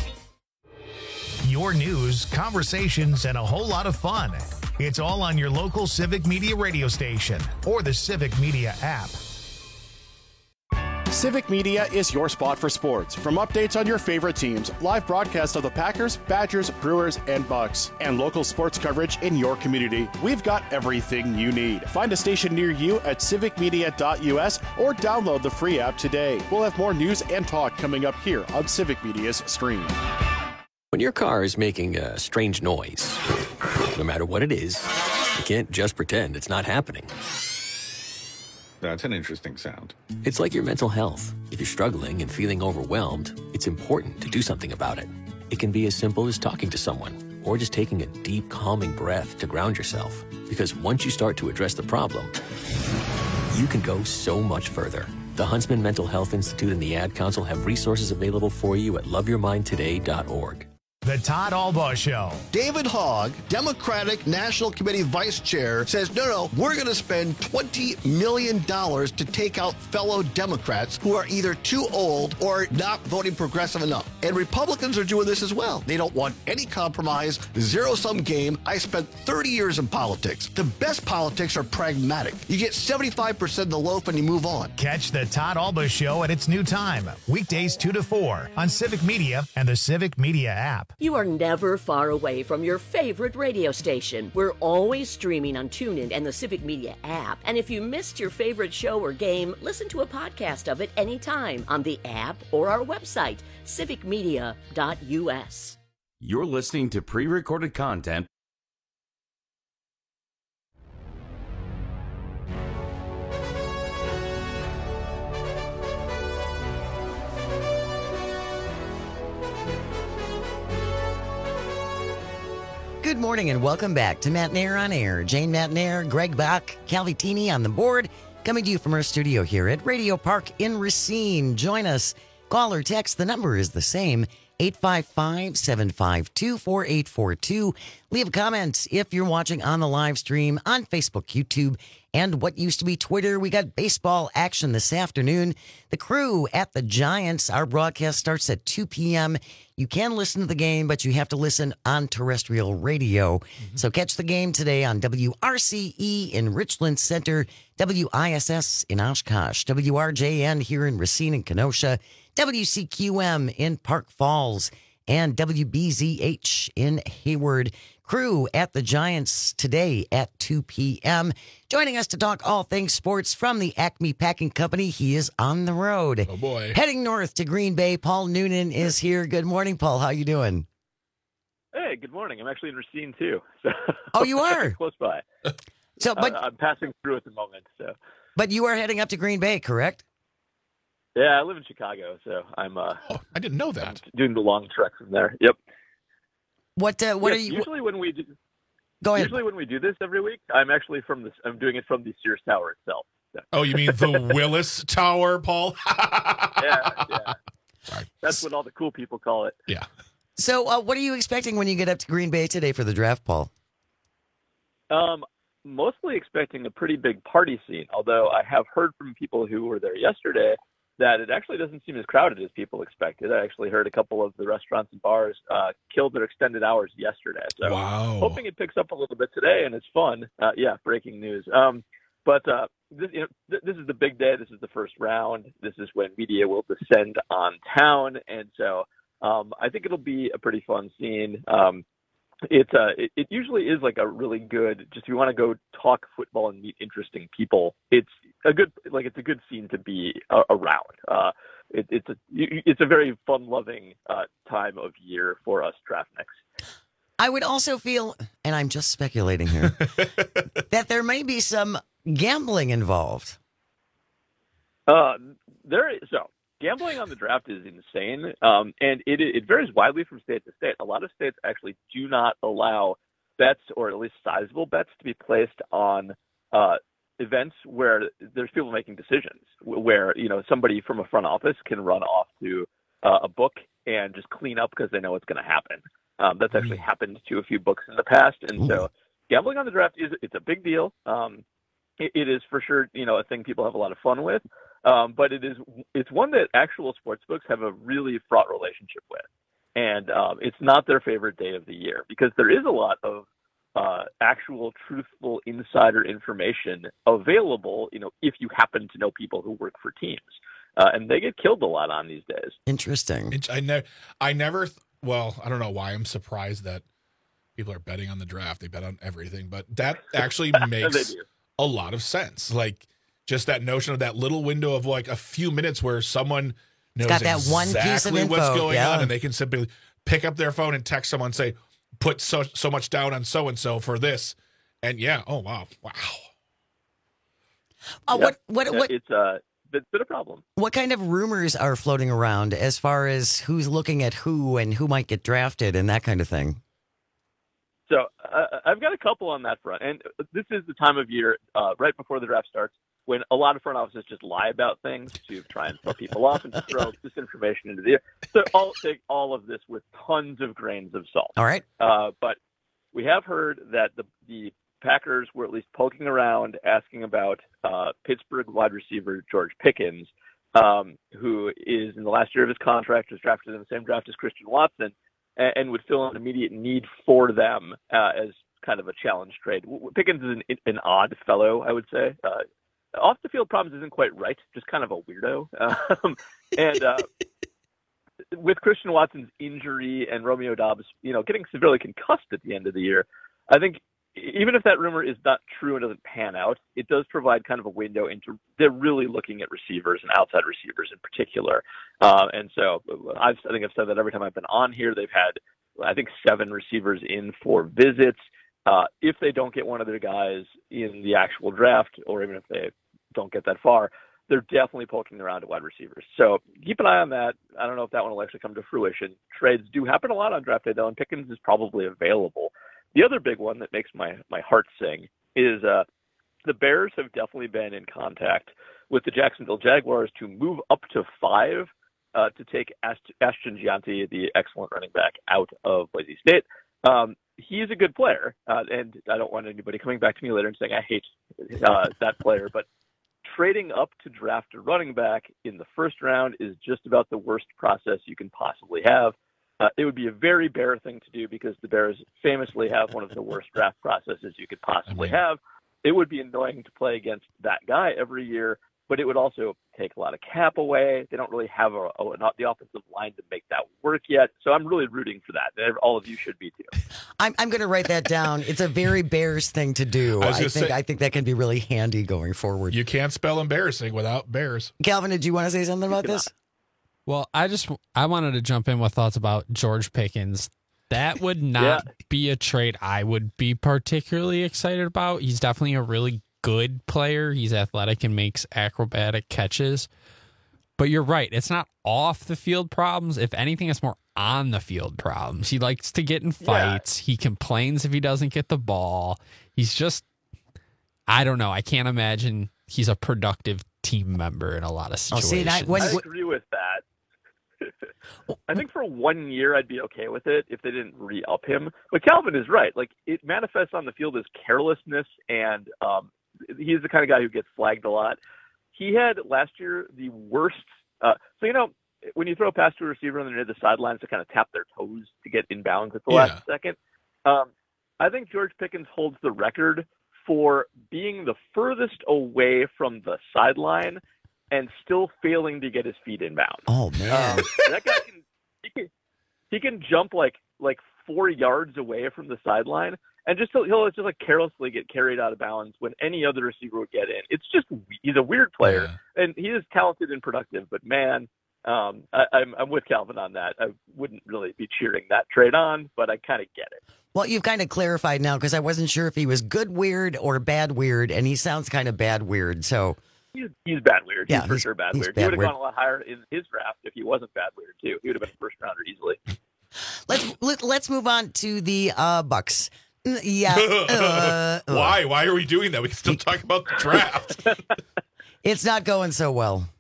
Your news, conversations, and a whole lot of fun. It's all on your local Civic Media radio station or the Civic Media app. Civic Media is your spot for sports. From updates on your favorite teams, live broadcasts of the Packers, Badgers, Brewers, and Bucks, and local sports coverage in your community, we've got everything you need. Find a station near you at civicmedia.us or download the free app today. We'll have more news and talk coming up here on Civic Media's stream. When your car is making a strange noise, no matter what it is, you can't just pretend it's not happening. That's an interesting sound. It's like your mental health. If you're struggling and feeling overwhelmed, it's important to do something about it. It can be as simple as talking to someone or just taking a deep, calming breath to ground yourself. Because once you start to address the problem, you can go so much further. The Huntsman Mental Health Institute and the Ad Council have resources available for you at loveyourmindtoday.org. The Todd Albaugh Show. David Hogg, Democratic National Committee Vice Chair, says, no, we're going to spend $20 million to take out fellow Democrats who are either too old or not voting progressive enough. And Republicans are doing this as well. They don't want any compromise, zero-sum game. I spent 30 years in politics. The best politics are pragmatic. You get 75% of the loaf and you move on. Catch the Todd Albaugh Show at its new time, weekdays 2 to 4 on Civic Media and the Civic Media app. You are never far away from your favorite radio station. We're always streaming on TuneIn and the Civic Media app. And if you missed your favorite show or game, listen to a podcast of it anytime on the app or our website, civicmedia.us. You're listening to pre-recorded content. Good morning and welcome back to Matt Nair on Air. Jane Matt Nair, Greg Bach, Calvitini on the board, coming to you from our studio here at Radio Park in Racine. Join us. Call or text. The number is the same, 855-752-4842. Leave a comment if you're watching on the live stream on Facebook, YouTube, and what used to be Twitter. We got baseball action this afternoon. The Crew at the Giants. Our broadcast starts at 2 p.m. You can listen to the game, but you have to listen on terrestrial radio. So catch the game today on WRCE in Richland Center, WISS in Oshkosh, WRJN here in Racine and Kenosha, WCQM in Park Falls, and WBZH in Hayward. Crew at the Giants today at 2 p.m. Joining us to talk all things sports from the Acme Packing Company. He is on the road. Oh, boy. Heading north to Green Bay, Paul Noonan is here. Good morning, Paul. How you doing? Hey, good morning. I'm actually in Racine, too. So Oh, you are? close by. So, but I'm passing through at the moment. So, but you are heading up to Green Bay, correct? yeah, I live in Chicago, so I'm I didn't know that. I'm doing the long trek from there. Yep. What Yeah, are you? Usually when we do, Go ahead. Usually when we do this every week, I'm actually I'm doing it from the Sears Tower itself. So. Oh, you mean the Willis Tower, Paul? Yeah. That's what all the cool people call it. Yeah. So, what are you expecting when you get up to Green Bay today for the draft, Paul? Mostly expecting a pretty big party scene, although I have heard from people who were there yesterday that it actually doesn't seem as crowded as people expected. I actually heard a couple of the restaurants and bars killed their extended hours yesterday. So wow. Hoping it picks up a little bit today and it's fun. Breaking news. But this is the big day. This is the first round. This is when media will descend on town. And so I think it'll be a pretty fun scene. It usually is like a really good, just if you want to go talk football and meet interesting people, it's a good scene to be around. It's a very fun-loving time of year for us draftniks. I would also feel, and I'm just speculating here, that there may be some gambling involved. Gambling on the draft is insane, and it varies widely from state to state. A lot of states actually do not allow bets, or at least sizable bets, to be placed on events where there's people making decisions, where somebody from a front office can run off to a book and just clean up because they know what's going to happen. That's actually happened to a few books in the past, and so gambling on the draft it's a big deal. It is for sure, a thing people have a lot of fun with. But it's one that actual sportsbooks have a really fraught relationship with. And it's not their favorite day of the year because there is a lot of actual truthful insider information available, if you happen to know people who work for teams. And they get killed a lot on these days. Interesting. I never, well, I don't know why I'm surprised that people are betting on the draft. They bet on everything, but that actually makes a lot of sense. Like, just that notion of that little window of like a few minutes where someone knows got that exactly one piece of info, what's going on, and they can simply pick up their phone and text someone and say, put so much down on so-and-so for this. And oh, wow. It's been a problem. What kind of rumors are floating around as far as who's looking at who and who might get drafted and that kind of thing? So I've got a couple on that front. And this is the time of year right before the draft starts when a lot of front offices just lie about things to try and throw people off and to throw disinformation into the air. So I'll take all of this with tons of grains of salt. All right. But we have heard that the Packers were at least poking around, asking about Pittsburgh wide receiver George Pickens, who is in the last year of his contract, was drafted in the same draft as Christian Watson, and would fill an immediate need for them as kind of a challenge trade. Pickens is an odd fellow, I would say. Off the field problems isn't quite right, just kind of a weirdo. And with Christian Watson's injury and Romeo Doubs, getting severely concussed at the end of the year, I think even if that rumor is not true and doesn't pan out, it does provide kind of a window into they're really looking at receivers and outside receivers in particular. And so I think I've said that every time I've been on here, they've had I think 7 receivers in 4 visits. If they don't get one of their guys in the actual draft, or even if they don't get that far, they're definitely poking around at wide receivers. So keep an eye on that. I don't know if that one will actually come to fruition. Trades do happen a lot on draft day, though, and Pickens is probably available. The other big one that makes my heart sing is the Bears have definitely been in contact with the Jacksonville Jaguars to move up to 5 to take Ashton Gianti, the excellent running back, out of Boise State. He's a good player, and I don't want anybody coming back to me later and saying I hate that player, but trading up to draft a running back in the first round is just about the worst process you can possibly have. It would be a very Bear thing to do because the Bears famously have one of the worst draft processes you could possibly have. It would be annoying to play against that guy every year, but it would also take a lot of cap away. They don't really have not the offensive line to make that work yet. So I'm really rooting for that. All of you should be too. I'm going to write that down. It's a very Bears thing to do. I think that can be really handy going forward. You can't spell embarrassing without Bears. Calvin, did you want to say something about this? Well, I wanted to jump in with thoughts about George Pickens. That would not be a trade I would be particularly excited about. He's definitely a really good player. He's athletic and makes acrobatic catches. But you're right. It's not off the field problems. If anything, it's more on the field problems. He likes to get in fights. He complains if he doesn't get the ball. He's just, I don't know. I can't imagine he's a productive team member in a lot of situations. I agree with that. I think for 1 year I'd be okay with it if they didn't re-up him. But Calvin is right. Like, it manifests on the field as carelessness, and he's the kind of guy who gets flagged a lot. He had last year the worst. When you throw a pass to a receiver and they're near the sidelines to kind of tap their toes to get inbounds at the last second, I think George Pickens holds the record for being the furthest away from the sideline and still failing to get his feet inbound. Oh man, that guy he can jump like 4 yards away from the sideline, and he'll just like carelessly get carried out of bounds when any other receiver would get in. It's just, he's a weird player, and he is talented and productive. But man, I'm with Calvin on that. I wouldn't really be cheering that trade on, but I kind of get it. Well, you've kind of clarified now because I wasn't sure if he was good weird or bad weird, and he sounds kind of bad weird. So. He's bad weird. Yeah, he's for sure bad weird. He would have gone a lot higher in his draft if he wasn't bad weird too. He would have been a first rounder easily. Let's move on to the Bucks. Yeah. Why are we doing that? We can still talk about the draft. It's not going so well.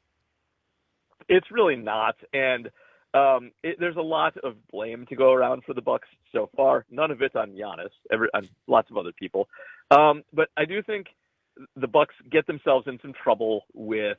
It's really not, and there's a lot of blame to go around for the Bucks so far. None of it on Giannis. On lots of other people, but I do think the Bucks get themselves in some trouble with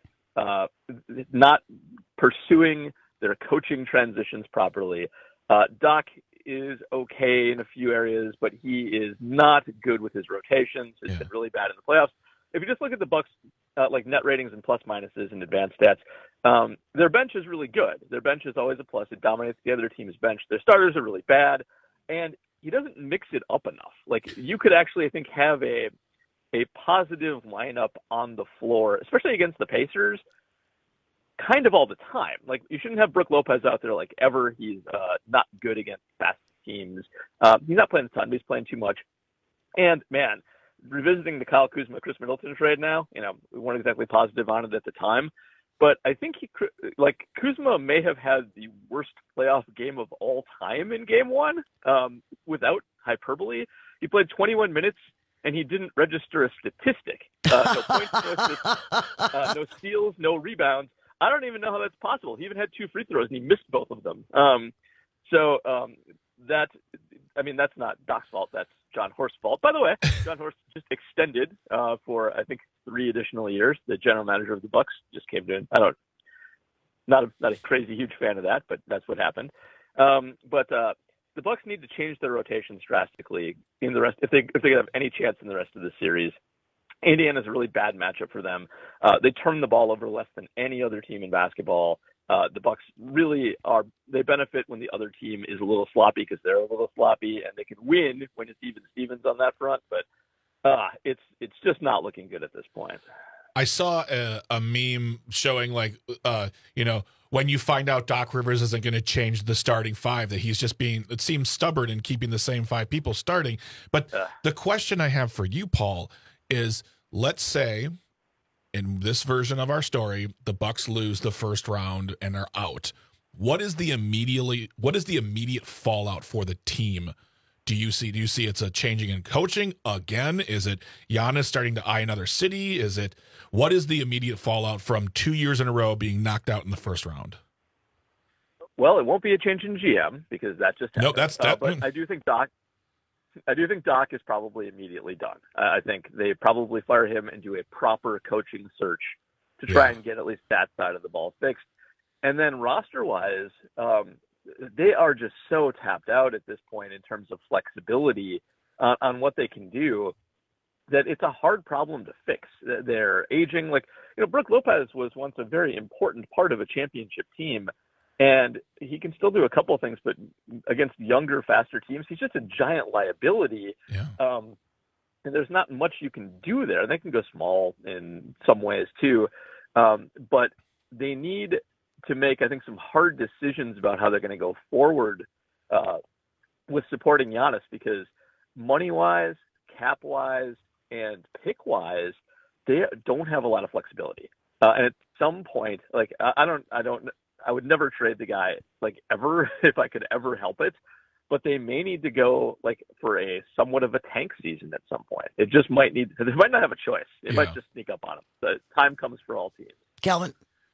not pursuing their coaching transitions properly. Doc is okay in a few areas, but he is not good with his rotations. It's been really bad in the playoffs. If you just look at the Bucks, like net ratings and plus minuses and advanced stats, their bench is really good. Their bench is always a plus. It dominates the other team's bench. Their starters are really bad, and he doesn't mix it up enough. Like, you could actually, I think, have a positive lineup on the floor, especially against the Pacers, kind of all the time. Like, you shouldn't have Brook Lopez out there like ever. He's not good against fast teams. He's not playing a ton, but he's playing too much. And man, revisiting the Kyle Kuzma, Chris Middleton trade now, we weren't exactly positive on it at the time, but I think Kuzma may have had the worst playoff game of all time in game one, without hyperbole. He played 21 minutes and he didn't register a statistic. No points, no assists, no steals, no rebounds. I don't even know how that's possible. He even had 2 free throws and he missed both of them. That's not Doc's fault. That's John Horst's fault. By the way, John Horst just extended for, I think, 3 additional years. The general manager of the Bucks just came in. Not a crazy huge fan of that, but that's what happened. The Bucks need to change their rotations drastically in the rest if they have any chance in the rest of the series. Indiana's a really bad matchup for them. They turn the ball over less than any other team in basketball. The Bucks really they benefit when the other team is a little sloppy because they're a little sloppy, and they can win when it's even Stevens on that front. But it's just not looking good at this point. I saw a meme showing when you find out Doc Rivers isn't going to change the starting five, that he's just it seems stubborn in keeping the same five people starting. But the question I have for you, Paul, is let's say in this version of our story, the Bucks lose the first round and are out. What is the immediate fallout for the team? Do you see it's a changing in coaching again? Is it Giannis starting to eye another city? What is the immediate fallout from 2 years in a row being knocked out in the first round? Well, it won't be a change in GM because that just happened. No, that's that. But I do think Doc is probably immediately done. I think they probably fire him and do a proper coaching search to try and get at least that side of the ball fixed. And then roster-wise, they are just so tapped out at this point in terms of flexibility on what they can do that it's a hard problem to fix. They're aging. Brook Lopez was once a very important part of a championship team, and he can still do a couple of things, but against younger, faster teams, he's just a giant liability. Yeah. And there's not much you can do there. They can go small in some ways too, but they need to make, I think, some hard decisions about how they're going to go forward with supporting Giannis, because money-wise, cap-wise, and pick-wise, they don't have a lot of flexibility. And at some point, I would never trade the guy ever if I could ever help it. But they may need to go for a somewhat of a tank season at some point. It just might need. They might not have a choice. It might just sneak up on them. The time comes for all teams. Calvin.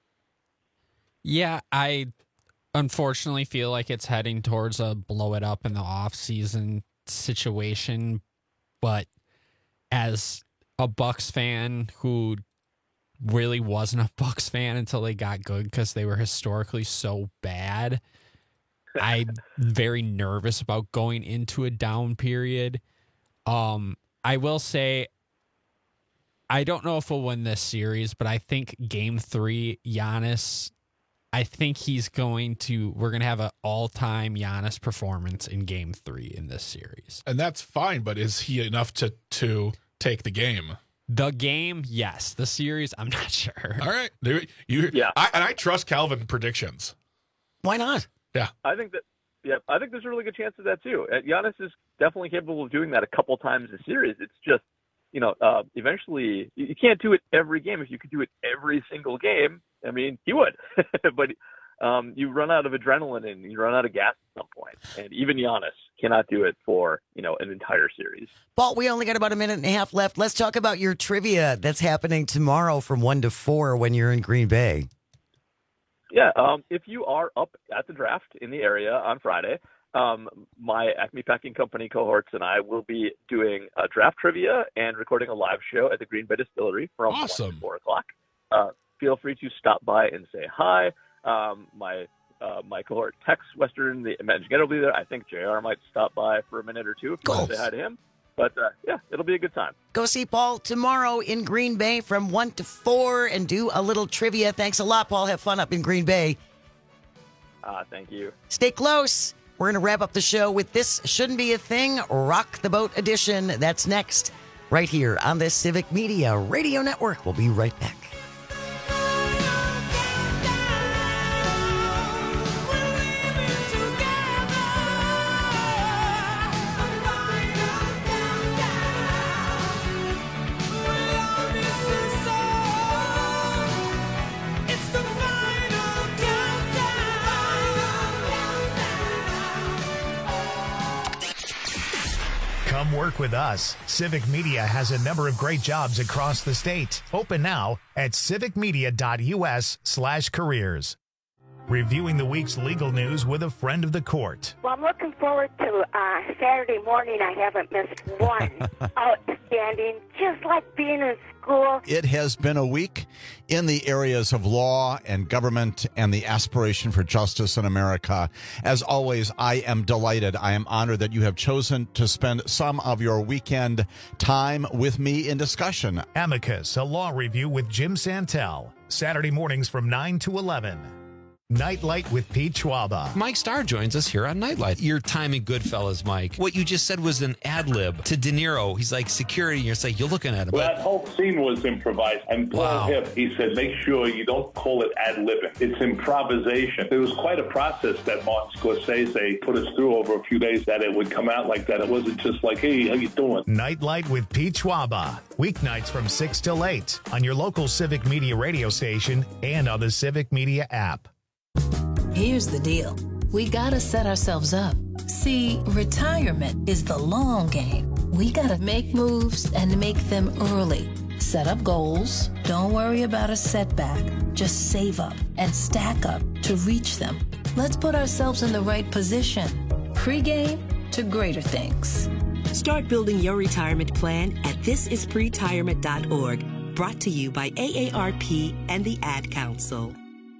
Yeah, I unfortunately feel like it's heading towards a blow it up in the off-season situation. But as a Bucks fan who really wasn't a Bucks fan until they got good because they were historically so bad, I'm very nervous about going into a down period. I will say, I don't know if we'll win this series, but I think Game 3, Giannis, I think we're going to have an all-time Giannis performance in Game 3 in this series. And that's fine, but is he enough to take the game? The game, yes. The series, I'm not sure. All right. I trust Calvin predictions. Why not? Yeah. I think there's a really good chance of that too. Giannis is definitely capable of doing that a couple times a series. It's just, eventually you can't do it every game. If you could do it every single game, I mean, he would. But you run out of adrenaline and you run out of gas at some point. And even Giannis cannot do it for, an entire series. Paul, we only got about a minute and a half left. Let's talk about your trivia that's happening tomorrow from 1 to 4 when you're in Green Bay. Yeah, if you are up at the draft in the area on Friday, my Acme Packing Company cohorts and I will be doing a draft trivia and recording a live show at the Green Bay Distillery from 1 to 4 o'clock. Feel free to stop by and say hi. My cohort, Tex Western, the managing editor will be there. I think JR might stop by for a minute or two if you want to say hi to him. But, it'll be a good time. Go see Paul tomorrow in Green Bay from 1 to 4 and do a little trivia. Thanks a lot, Paul. Have fun up in Green Bay. Thank you. Stay close. We're going to wrap up the show with This Shouldn't Be a Thing, Rock the Boat edition. That's next, right here on the Civic Media Radio Network. We'll be right back. Come work with us. Civic Media has a number of great jobs across the state. Open now at civicmedia.us/careers. Reviewing the week's legal news with a friend of the court. Well, I'm looking forward to Saturday morning. I haven't missed one. Outstanding. Just like being in school. It has been a week in the areas of law and government and the aspiration for justice in America. As always, I am delighted. I am honored that you have chosen to spend some of your weekend time with me in discussion. Amicus, a law review with Jim Santel. Saturday mornings from 9 to 11. Nightlight with Pete Schwaba. Mike Starr joins us here on Nightlight. Your time in Goodfellas, Mike. What you just said was an ad lib to De Niro. He's like security, and you're like, you're looking at him. Well, that whole scene was improvised. And Paul Hipp, he said, make sure you don't call it ad libbing. It's improvisation. It was quite a process that Martin Scorsese put us through over a few days that it would come out like that. It wasn't just like, hey, how you doing? Nightlight with Pete Schwaba. Weeknights from 6 till 8 on your local Civic Media radio station and on the Civic Media app. Here's the deal. We gotta set ourselves up. See, retirement is the long game. We gotta make moves and make them early. Set up goals. Don't worry about a setback. Just save up and stack up to reach them. Let's put ourselves in the right position. Pre-game to greater things. Start building your retirement plan at thisispretirement.org. Brought to you by AARP and the Ad Council.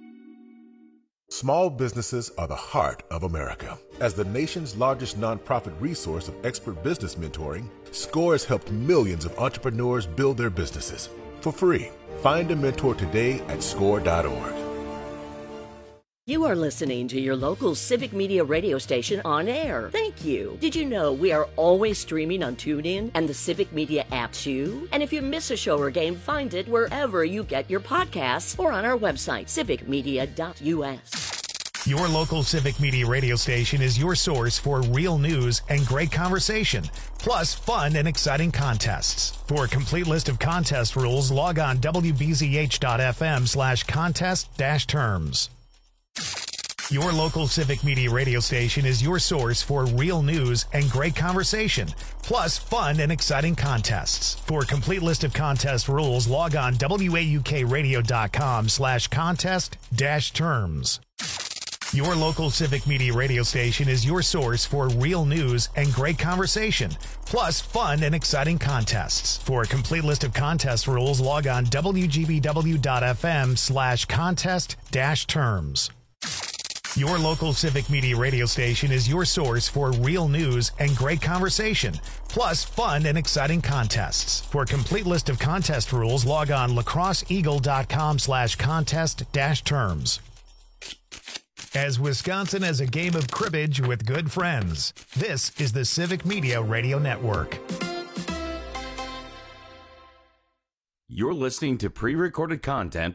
Small businesses are the heart of America. As the nation's largest nonprofit resource of expert business mentoring, SCORE has helped millions of entrepreneurs build their businesses for free. Find a mentor today at SCORE.org. You are listening to your local Civic Media radio station on air. Thank you. Did you know we are always streaming on TuneIn and the Civic Media app too? And if you miss a show or game, find it wherever you get your podcasts or on our website, civicmedia.us. Your local Civic Media radio station is your source for real news and great conversation, plus fun and exciting contests. For a complete list of contest rules, log on wbzh.fm/contest-terms. Your local Civic Media radio station is your source for real news and great conversation, plus fun and exciting contests. For a complete list of contest rules, log on waukradio.com/contest-terms. Your local Civic Media radio station is your source for real news and great conversation, plus fun and exciting contests. For a complete list of contest rules, log on wgbw.fm/contest-terms. Your local Civic Media radio station is your source for real news and great conversation, plus fun and exciting contests. For a complete list of contest rules, log on lacrosseeagle.com/contest-terms. As Wisconsin has a game of cribbage with good friends, this is the Civic Media Radio Network. You're listening to pre-recorded content.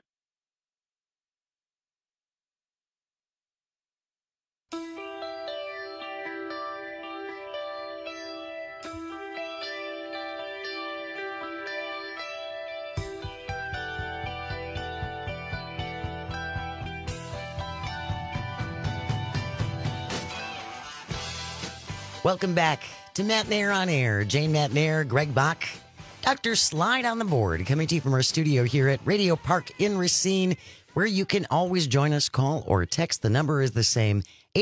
Welcome back to Matt Nair on Air. Jane Matt Nair, Greg Bach, Dr. Slide on the board, coming to you from our studio here at Radio Park in Racine, where you can always join us, call or text. The number is the same,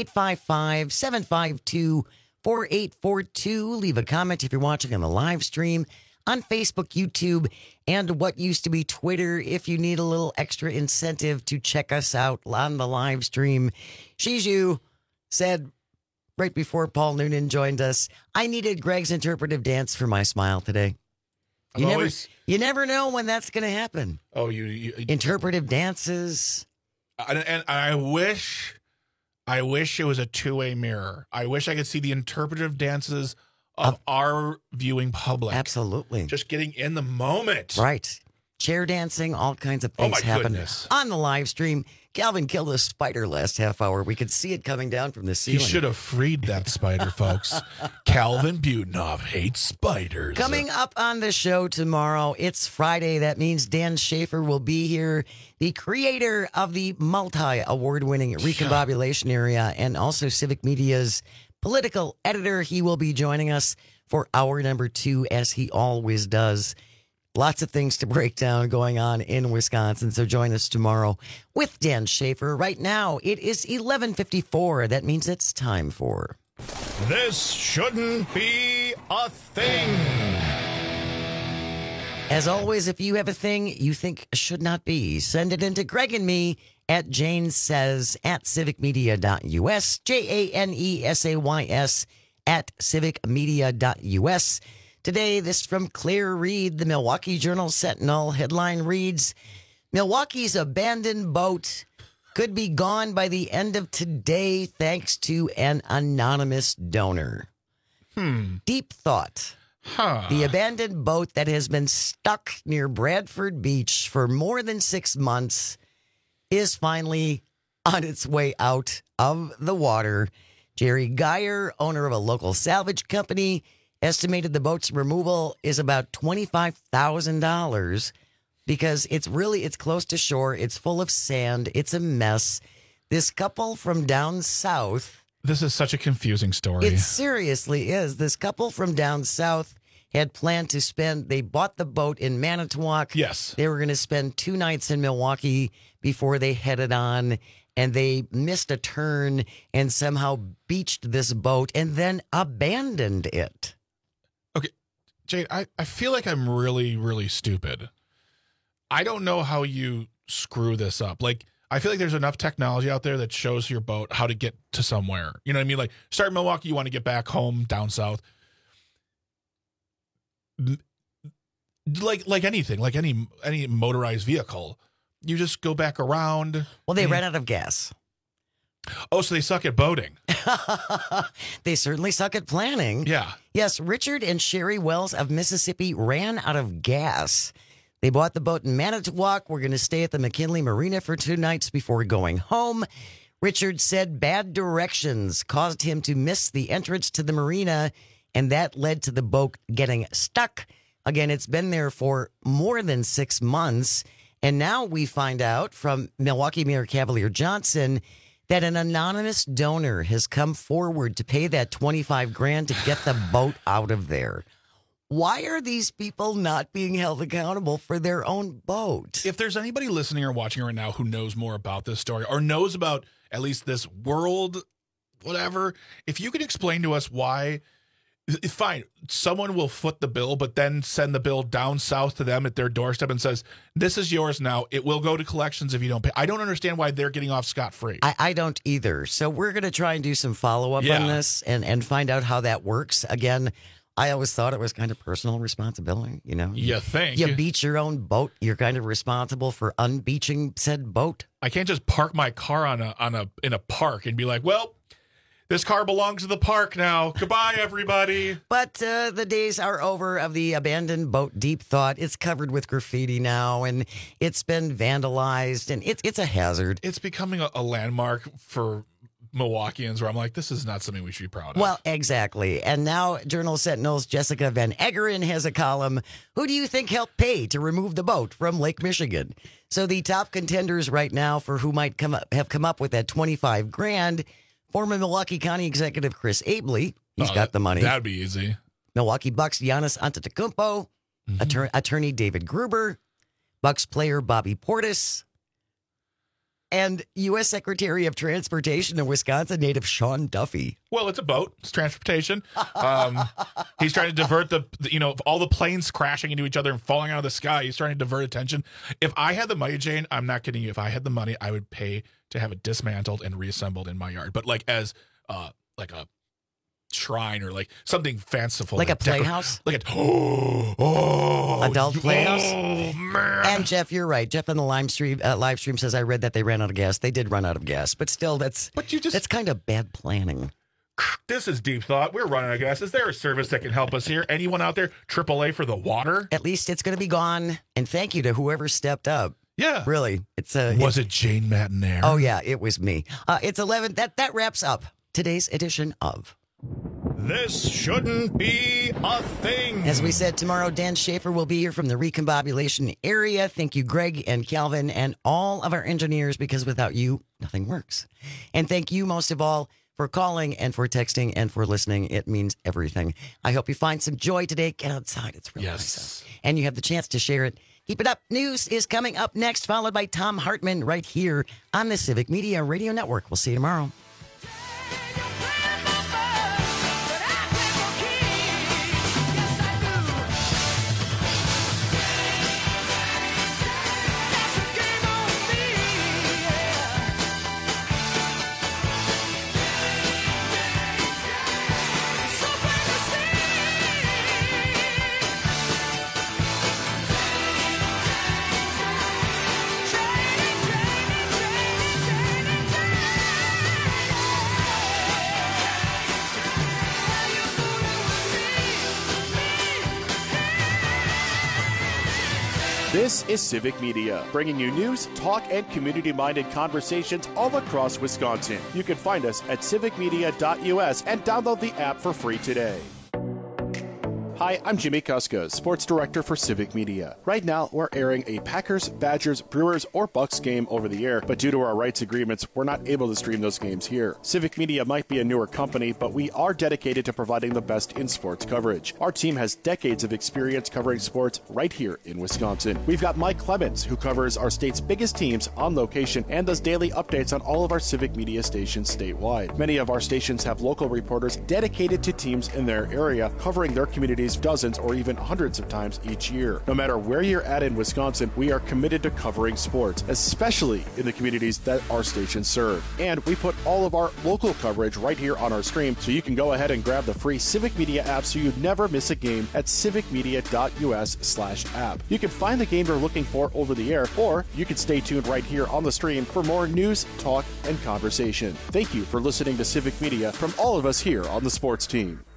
855-752-4842. Leave a comment if you're watching on the live stream on Facebook, YouTube, and what used to be Twitter if you need a little extra incentive to check us out on the live stream. Shiju said right before Paul Noonan joined us, I needed Greg's interpretive dance for my smile today. You never know when that's going to happen. Oh, you interpretive dances. And I wish it was a two-way mirror. I wish I could see the interpretive dances of our viewing public. Absolutely. Just getting in the moment. Right. Chair dancing, all kinds of things happen on the live stream. Calvin killed a spider last half hour. We could see it coming down from the ceiling. He should have freed that spider, folks. Calvin Butenhoff hates spiders. Coming up on the show tomorrow, it's Friday. That means Dan Schaefer will be here, the creator of the multi-award-winning Recombobulation Area and also Civic Media's political editor. He will be joining us for hour number 2, as he always does. Lots of things to break down going on in Wisconsin, so join us tomorrow with Dan Schaefer. Right now, it is 11:54. That means it's time for... This shouldn't be a thing. As always, if you have a thing you think should not be, send it into Greg and me at JaneSays at civicmedia.us, JANESAYS at civicmedia.us. Today, this from Claire Reed, the Milwaukee Journal Sentinel. Headline reads, Milwaukee's abandoned boat could be gone by the end of today thanks to an anonymous donor. Deep thought. The abandoned boat that has been stuck near Bradford Beach for more than 6 months is finally on its way out of the water. Jerry Geyer, owner of a local salvage company, estimated the boat's removal is about $25,000 because it's close to shore. It's full of sand. It's a mess. This couple from down south. This is such a confusing story. It seriously is. This couple from down south had planned to they bought the boat in Manitowoc. Yes. They were going to spend 2 nights in Milwaukee before they headed on, and they missed a turn and somehow beached this boat and then abandoned it. Okay, Jade, I feel like I'm really, really stupid. I don't know how you screw this up. Like, I feel like there's enough technology out there that shows your boat how to get to somewhere. You know what I mean? Like, start in Milwaukee, you want to get back home down south. Like anything, like any motorized vehicle, you just go back around. Well, they ran out of gas. Oh, so they suck at boating. They certainly suck at planning. Yeah. Yes, Richard and Sherry Wells of Mississippi ran out of gas. They bought the boat in Manitowoc. We're going to stay at the McKinley Marina for 2 nights before going home. Richard said bad directions caused him to miss the entrance to the marina, and that led to the boat getting stuck. Again, it's been there for more than 6 months. And now we find out from Milwaukee Mayor Cavalier Johnson that an anonymous donor has come forward to pay that $25,000 to get the boat out of there. Why are these people not being held accountable for their own boat? If there's anybody listening or watching right now who knows more about this story or knows about at least this world, whatever, if you could explain to us why, fine, someone will foot the bill, but then send the bill down south to them at their doorstep and says, this is yours now. It will go to collections if you don't pay. I don't understand why they're getting off scot-free. I don't either. So we're going to try and do some follow-up on this and find out how that works. Again, I always thought it was kind of personal responsibility, you know. You think? You beach your own boat, you're kind of responsible for unbeaching said boat. I can't just park my car in a park and be like, well, this car belongs to the park now. Goodbye, everybody. But the days are over of the abandoned boat Deep Thought. It's covered with graffiti now, and it's been vandalized, and it's a hazard. It's becoming a landmark for Milwaukeeans where I'm like, this is not something we should be proud of. Well, exactly. And now Journal Sentinel's Jessica Van Eggeren has a column, Who do you think helped pay to remove the boat from Lake Michigan? So the top contenders right now for who might have come up with that $25,000, former Milwaukee County Executive Chris Abley. He's got the money. That'd be easy. Milwaukee Bucks Giannis Antetokounmpo, attorney David Gruber, Bucks player Bobby Portis, and U.S. Secretary of Transportation of Wisconsin native Sean Duffy. Well, it's a boat. It's transportation. He's trying to divert all the planes crashing into each other and falling out of the sky. He's trying to divert attention. If I had the money, Jane, I'm not kidding you. If I had the money, I would pay to have it dismantled and reassembled in my yard. But like as like a shrine or like something fanciful, like a playhouse, like a adult playhouse. Oh man! And Jeff, you're right. Jeff on the live stream says I read that they ran out of gas. They did run out of gas, but still, that's kind of bad planning. This is Deep Thought. We're running out of gas. Is there a service that can help us here? Anyone out there? AAA for the water? At least it's going to be gone. And thank you to whoever stepped up. Yeah, really. Was it Jane Matinaire? Oh yeah, it was me. It's 11. That wraps up today's edition of This Shouldn't Be a Thing. As we said, tomorrow Dan Schaefer will be here from the recombobulation area. Thank you, Greg and Calvin, and all of our engineers, because without you, nothing works. And thank you most of all for calling and for texting and for listening. It means everything. I hope you find some joy today. Get outside. It's really nice. And you have the chance to share it. Keep it up. News is coming up next, followed by Tom Hartman right here on the Civic Media Radio Network. We'll see you tomorrow. This is Civic Media, bringing you news, talk, and community-minded conversations all across Wisconsin. You can find us at civicmedia.us and download the app for free today. Hi, I'm Jimmy Kuska, Sports Director for Civic Media. Right now, we're airing a Packers, Badgers, Brewers, or Bucks game over the air, but due to our rights agreements, we're not able to stream those games here. Civic Media might be a newer company, but we are dedicated to providing the best in sports coverage. Our team has decades of experience covering sports right here in Wisconsin. We've got Mike Clemens, who covers our state's biggest teams on location and does daily updates on all of our Civic Media stations statewide. Many of our stations have local reporters dedicated to teams in their area, covering their communities dozens or even hundreds of times each year. No matter where you're at in Wisconsin, we are committed to covering sports, especially in the communities that our stations serve. And we put all of our local coverage right here on our stream, so you can go ahead and grab the free Civic Media app so you never miss a game at civicmedia.us/app. You can find the game you're looking for over the air, or you can stay tuned right here on the stream for more news, talk, and conversation. Thank you for listening to Civic Media from all of us here on the sports team.